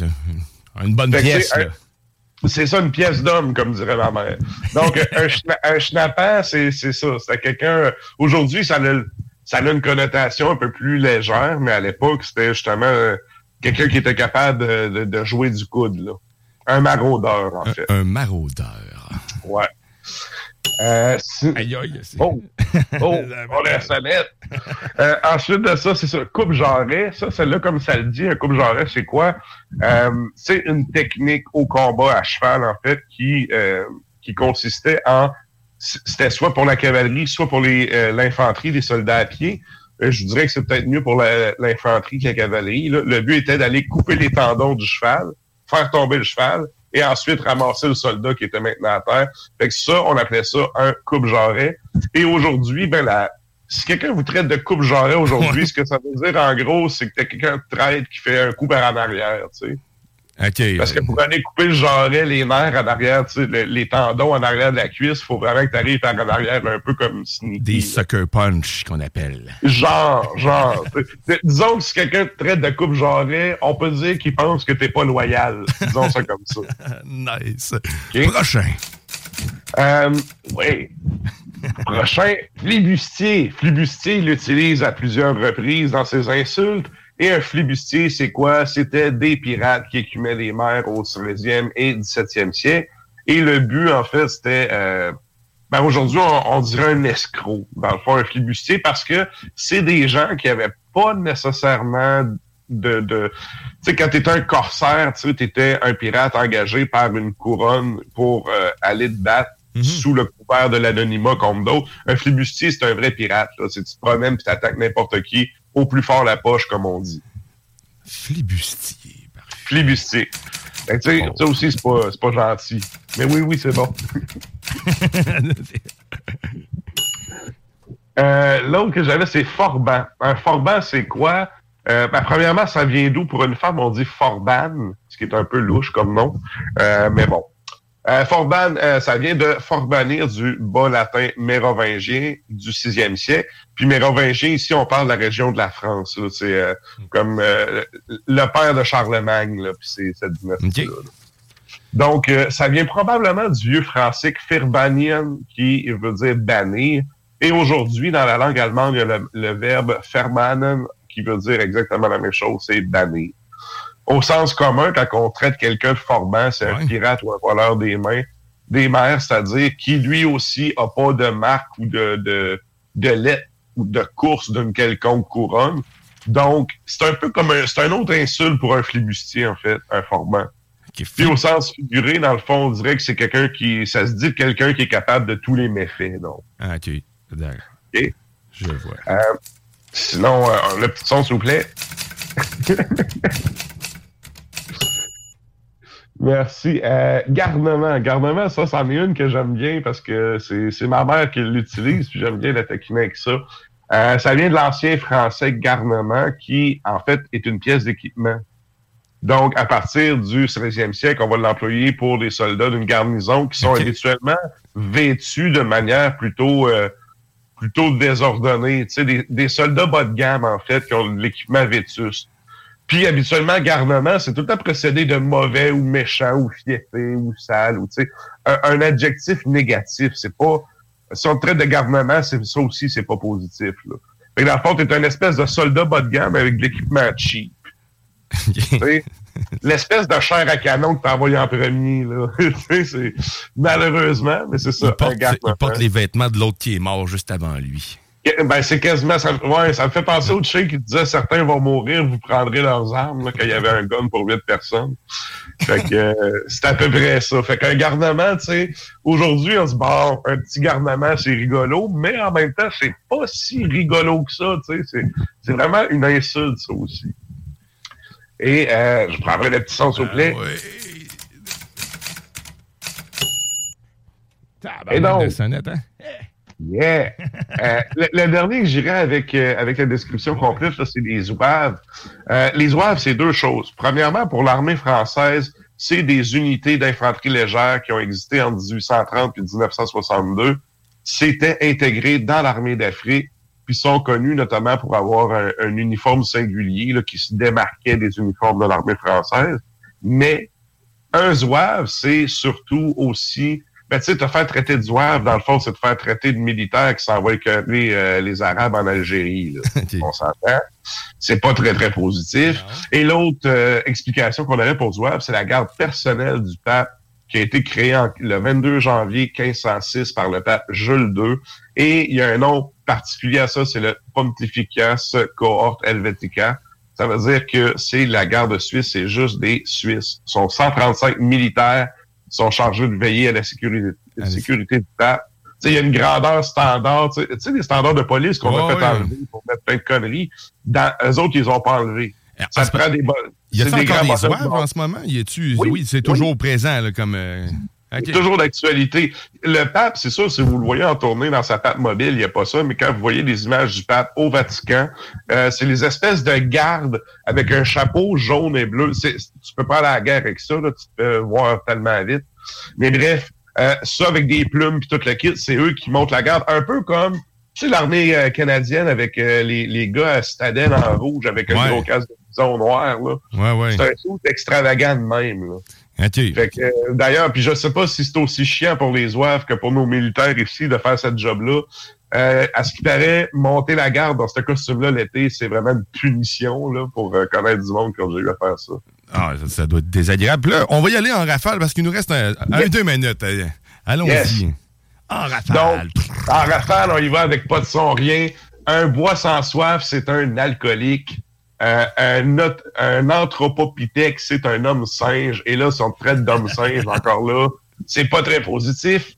une bonne fait pièce, là. C'est ça, une pièce d'homme, comme dirait ma mère. Donc, un, schna- un schnappant, c'est, c'est ça. C'était quelqu'un... Aujourd'hui, ça a, ça a une connotation un peu plus légère, mais à l'époque, c'était justement euh, quelqu'un qui était capable de, de, de jouer du coude, là. Un maraudeur, en fait. Un, un maraudeur. Ouais. Euh, c'est... Aïe, aïe, c'est... Oh! Oh! On la sonnette! Euh, ensuite de ça, c'est ça. Coupe-jarret. Ça, celle-là, comme ça le dit, un coupe-jarret, c'est quoi? Euh, c'est une technique au combat à cheval, en fait, qui, euh, qui consistait en... C'était soit pour la cavalerie, soit pour les, euh, l'infanterie, les soldats à pied. Euh, je dirais que c'est peut-être mieux pour la, l'infanterie que la cavalerie. Là. Le but était d'aller couper les tendons du cheval, faire tomber le cheval, et ensuite ramasser le soldat qui était maintenant à terre. Fait que ça, on appelait ça un coupe-jarret. Et aujourd'hui, ben la, si quelqu'un vous traite de coupe-jarret aujourd'hui, ce que ça veut dire, en gros, c'est que t'as quelqu'un de traite qui fait un coup par en arrière, tu sais. Okay, Parce que pour aller couper le jarret, les nerfs en arrière, tu sais, le, les tendons en arrière de la cuisse, il faut vraiment que tu arrives en arrière un peu comme sneaky. Des sucker punch qu'on appelle. Genre, genre. Disons que si quelqu'un te traite de coupe-jarret, on peut dire qu'il pense que t'es pas loyal. Disons ça comme ça. Nice. Okay? Prochain. Euh, oui. Prochain, flibustier. Flibustier, il l'utilise à plusieurs reprises dans ses insultes. Et un flibustier, c'est quoi? C'était des pirates qui écumaient les mers au seizième et dix-septième siècle. Et le but, en fait, c'était... Euh, ben aujourd'hui, on, on dirait un escroc, dans le fond, un flibustier, parce que c'est des gens qui avaient pas nécessairement de... de tu sais, quand t'étais un corsaire, tu sais, t'étais un pirate engagé par une couronne pour euh, aller te battre mm-hmm. sous le couvert de l'anonymat comme d'autres. Un flibustier, c'est un vrai pirate, là. C'est, tu te promènes pis t'attaques n'importe qui au plus fort la poche, comme on dit. Flibustier. Parfait. Flibustier. Ben, tu sais, oh. ça aussi, c'est pas, c'est pas gentil. Mais oui, oui, c'est bon. euh, l'autre que j'avais, c'est forban. Un forban, c'est quoi? Euh, ben, premièrement, ça vient d'où? Pour une femme, on dit forban, ce qui est un peu louche comme nom. Euh, mais bon. Euh, forban, euh, ça vient de forbanir du bas latin mérovingien du sixième siècle. Puis mérovingien, ici, on parle de la région de la France. Là. C'est euh, comme euh, le père de Charlemagne, là, puis c'est cette dynastie-là. Okay. Donc, euh, ça vient probablement du vieux français firbanien, qui veut dire bannir. Et aujourd'hui, dans la langue allemande, il y a le, le verbe verbannen, qui veut dire exactement la même chose, c'est bannir. Au sens commun, quand on traite quelqu'un de forban, c'est ouais. un pirate ou un voleur des mains, des mers, c'est-à-dire qui lui aussi a pas de marque ou de, de, de lettre ou de course d'une quelconque couronne. Donc, c'est un peu comme un, c'est un autre insulte pour un flibustier, en fait, un forban. Okay, Puis au sens figuré, dans le fond, on dirait que c'est quelqu'un qui, ça se dit de quelqu'un qui est capable de tous les méfaits, donc. Ah, ok. D'accord. Okay. Je vois. Euh, sinon, euh, le petit son, s'il vous plaît. Merci. Euh, garnement. Garnement, ça, c'en est une que j'aime bien parce que c'est, c'est ma mère qui l'utilise, puis j'aime bien la taquiner avec ça. Euh, ça vient de l'ancien français garnement, qui, en fait, est une pièce d'équipement. Donc, à partir du seizième siècle, on va l'employer pour les soldats d'une garnison qui sont okay. habituellement vêtus de manière plutôt euh, plutôt désordonnée. Tu sais, des, des soldats bas de gamme, en fait, qui ont de l'équipement vétuste. Puis, habituellement, garnement, c'est tout le temps précédé de mauvais ou méchant ou fiefé ou sale ou, tu sais, un, un adjectif négatif. C'est pas... Si on te traite de garnement, c'est, ça aussi, c'est pas positif, là. Fait que dans le fond, t'es une espèce de soldat bas de gamme avec de l'équipement cheap. Okay. L'espèce de chair à canon que t'as envoyé en premier, là. c'est... Malheureusement, mais c'est ça. Il porte, il porte les vêtements de l'autre qui est mort juste avant lui. Ben, c'est quasiment, ça, ouais, ça me fait penser au Che qui disait certains vont mourir, vous prendrez leurs armes, là, quand il y avait un gun pour huit personnes. Fait que, euh, c'est à peu près ça. Fait qu'un garnement, tu sais, aujourd'hui, on se barre, un petit garnement, c'est rigolo, mais en même temps, c'est pas si rigolo que ça, tu sais, c'est, c'est vraiment une insulte, ça aussi. Et, euh, je prendrai le petit son, s'il vous plaît. Et donc, yeah! euh, le, le dernier que j'irai avec, euh, avec la description complète, là, c'est les zouaves. Euh, les zouaves, c'est deux choses. Premièrement, pour l'armée française, c'est des unités d'infanterie légère qui ont existé en dix-huit cent trente puis dix-neuf cent soixante-deux. C'était intégré dans l'armée d'Afrique, puis sont connus notamment pour avoir un, un uniforme singulier là, qui se démarquait des uniformes de l'armée française. Mais un zouave, c'est surtout aussi... Ben, tu sais, te faire traiter de zouave, dans le fond, c'est te faire traiter de militaire qui s'envoie écœurer euh, les Arabes en Algérie. Là. Okay. On s'entend. C'est pas très, très positif. Non. Et l'autre euh, explication qu'on aurait pour zouave, c'est la garde personnelle du pape qui a été créée en, le vingt-deux janvier quinze cent six par le pape Jules deux. Et il y a un nom particulier à ça, c'est le Pontificas Cohort Helvetica. Ça veut dire que c'est la garde suisse, c'est juste des Suisses. Ils sont cent trente-cinq militaires sont chargés de veiller à la sécurité, la sécurité du pape. Tu sais, il y a une grandeur standard. Tu sais, les standards de police qu'on oh, a fait oui. enlever pour mettre plein de conneries. Dans, eux autres, ils les ont pas enlevés. Ça se prend des bonnes. Y a-t-il encore des zouaves en ce moment? Y a-tu... Oui, oui, c'est toujours oui. présent, là, comme... Euh... Okay. Toujours d'actualité. Le pape, c'est sûr, si vous le voyez en tournée dans sa pape mobile, il n'y a pas ça, mais quand vous voyez des images du pape au Vatican, euh, c'est les espèces de gardes avec un chapeau jaune et bleu. C'est, tu peux pas aller à la guerre avec ça, là, tu peux voir tellement vite. Mais bref, euh, ça avec des plumes puis tout le kit, c'est eux qui montent la garde. Un peu comme, tu sais, l'armée euh, canadienne avec euh, les, les gars à Staden en rouge avec un ouais. gros casque de bison noir, là. Ouais, ouais. C'est un truc extravagant de même, là. Okay. Fait que, euh, d'ailleurs, puis je sais pas si c'est aussi chiant pour les zouaves que pour nos militaires ici de faire cette job-là. Euh, à ce qui paraît, monter la garde dans ce costume-là l'été, c'est vraiment une punition là, pour euh, connaître du monde quand j'ai eu à faire ça. Ah, ça, ça doit être désagréable. Là, on va y aller en rafale parce qu'il nous reste un, un yes. deux minutes. Allons-y. Yes. En rafale. Donc, en rafale, on y va avec pas de son, rien. Un bois sans soif, c'est un alcoolique. Euh, un, un anthropopithèque, c'est un homme singe. Et là, si on te traite d'homme singe, encore là, c'est pas très positif.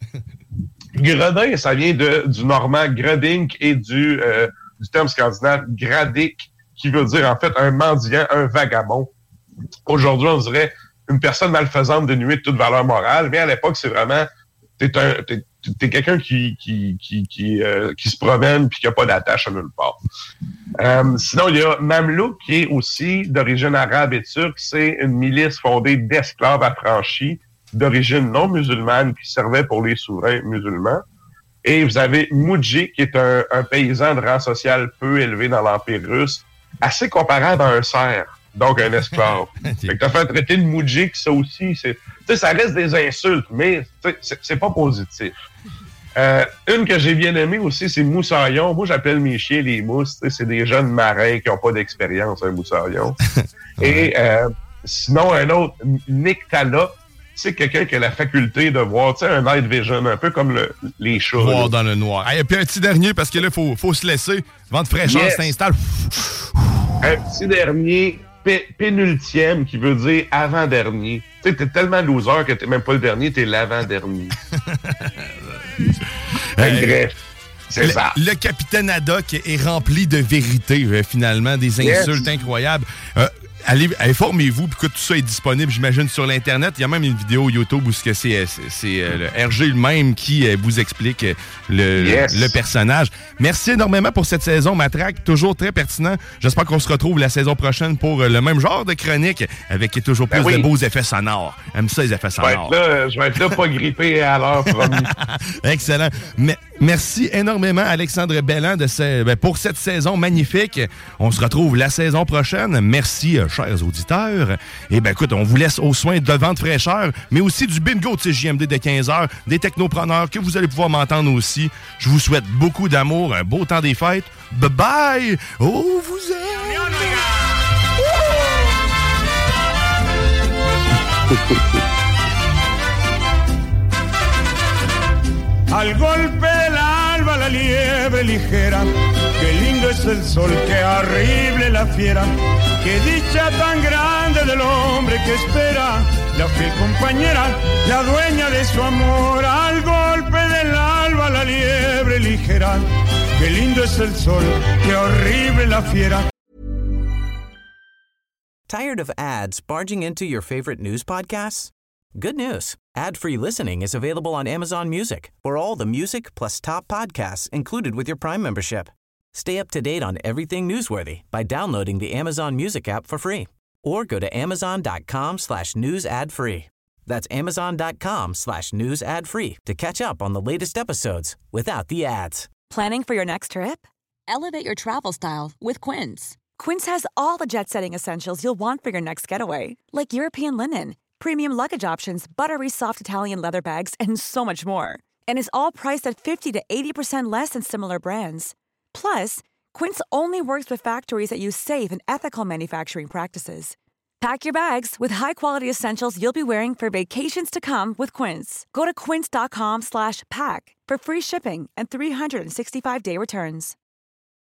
Gredin, ça vient de, du normand gredink et du, euh, du terme scandinave gradik, qui veut dire en fait un mendiant, un vagabond. Aujourd'hui, on dirait une personne malfaisante dénuée de toute valeur morale, mais à l'époque, c'est vraiment t'es un t'es, t'es quelqu'un qui qui qui qui, euh, qui se promène puis qui a pas d'attache à nulle part. Euh, sinon, il y a Mamlouk qui est aussi d'origine arabe et turque. C'est une milice fondée d'esclaves affranchis d'origine non musulmane qui servait pour les souverains musulmans. Et vous avez Moudji qui est un, un paysan de rang social peu élevé dans l'Empire russe, assez comparable à un cerf, donc un esclave. Fait que t'as fait traiter de Moudjik, ça aussi, c'est, tu sais, ça reste des insultes, mais c'est, c'est pas positif. Euh, une que j'ai bien aimée aussi, c'est Moussaillon. Moi, j'appelle mes chiens les mousses. C'est des jeunes marins qui n'ont pas d'expérience, un Moussaillon. Et euh, sinon, un autre, Nyctalope, c'est quelqu'un qui a la faculté de voir, tu sais, un night vision, un peu comme le, les chats. Voir dans le noir. Et puis un petit dernier, parce que là, il faut, faut se laisser. Vent de fraîcheur yes. s'installe. Un petit dernier, p- pénultième, qui veut dire avant-dernier. Tu sais, t'es tellement loser que t'es même pas le dernier, t'es l'avant-dernier. Hey, bref. C'est le, ça. Le capitaine Haddock est rempli de vérité, euh, finalement, des insultes Yes. incroyables. Euh, Allez, informez-vous, puis que tout ça est disponible, j'imagine, sur l'Internet. Il y a même une vidéo YouTube où c'est, c'est, c'est euh, le R G lui-même qui euh, vous explique euh, le, Yes. le personnage. Merci énormément pour cette saison, Matraque. Toujours très pertinent. J'espère qu'on se retrouve la saison prochaine pour euh, le même genre de chronique avec toujours plus Ben oui. de beaux effets sonores. J'aime ça, les effets Je vais être sonores. là, je vais être là pas grippé à l'heure, promis. Excellent. Mais, merci énormément, Alexandre Belland, de ce, ben, pour cette saison magnifique. On se retrouve la saison prochaine. Merci, euh, chers auditeurs. Et ben écoute, on vous laisse aux soins de vente fraîcheur, mais aussi du bingo de C J M D de quinze heures, des technopreneurs que vous allez pouvoir m'entendre aussi. Je vous souhaite beaucoup d'amour, un beau temps des fêtes. Bye bye! Oh, vous aime! Al golpe del alba la liebre ligera, qué lindo es el sol, qué horrible la fiera, qué dicha tan grande del hombre que espera, la fiel compañera, la dueña de su amor. Al golpe del alba la liebre ligera, qué lindo es el sol, qué horrible la fiera. Tired of ads barging into your favorite news podcasts? Good news. Ad-free listening is available on Amazon Music for all the music plus top podcasts included with your Prime membership. Stay up to date on everything newsworthy by downloading the Amazon Music app for free or go to amazon.com slash news ad free. That's amazon.com slash news ad free to catch up on the latest episodes without the ads. Planning for your next trip? Elevate your travel style with Quince. Quince has all the jet-setting essentials you'll want for your next getaway, like European linen, premium luggage options, buttery soft Italian leather bags, and so much more. And is all priced at fifty to eighty percent less than similar brands. Plus, Quince only works with factories that use safe and ethical manufacturing practices. Pack your bags with high-quality essentials you'll be wearing for vacations to come with Quince. Go to quince.com slash pack for free shipping and three sixty-five day returns.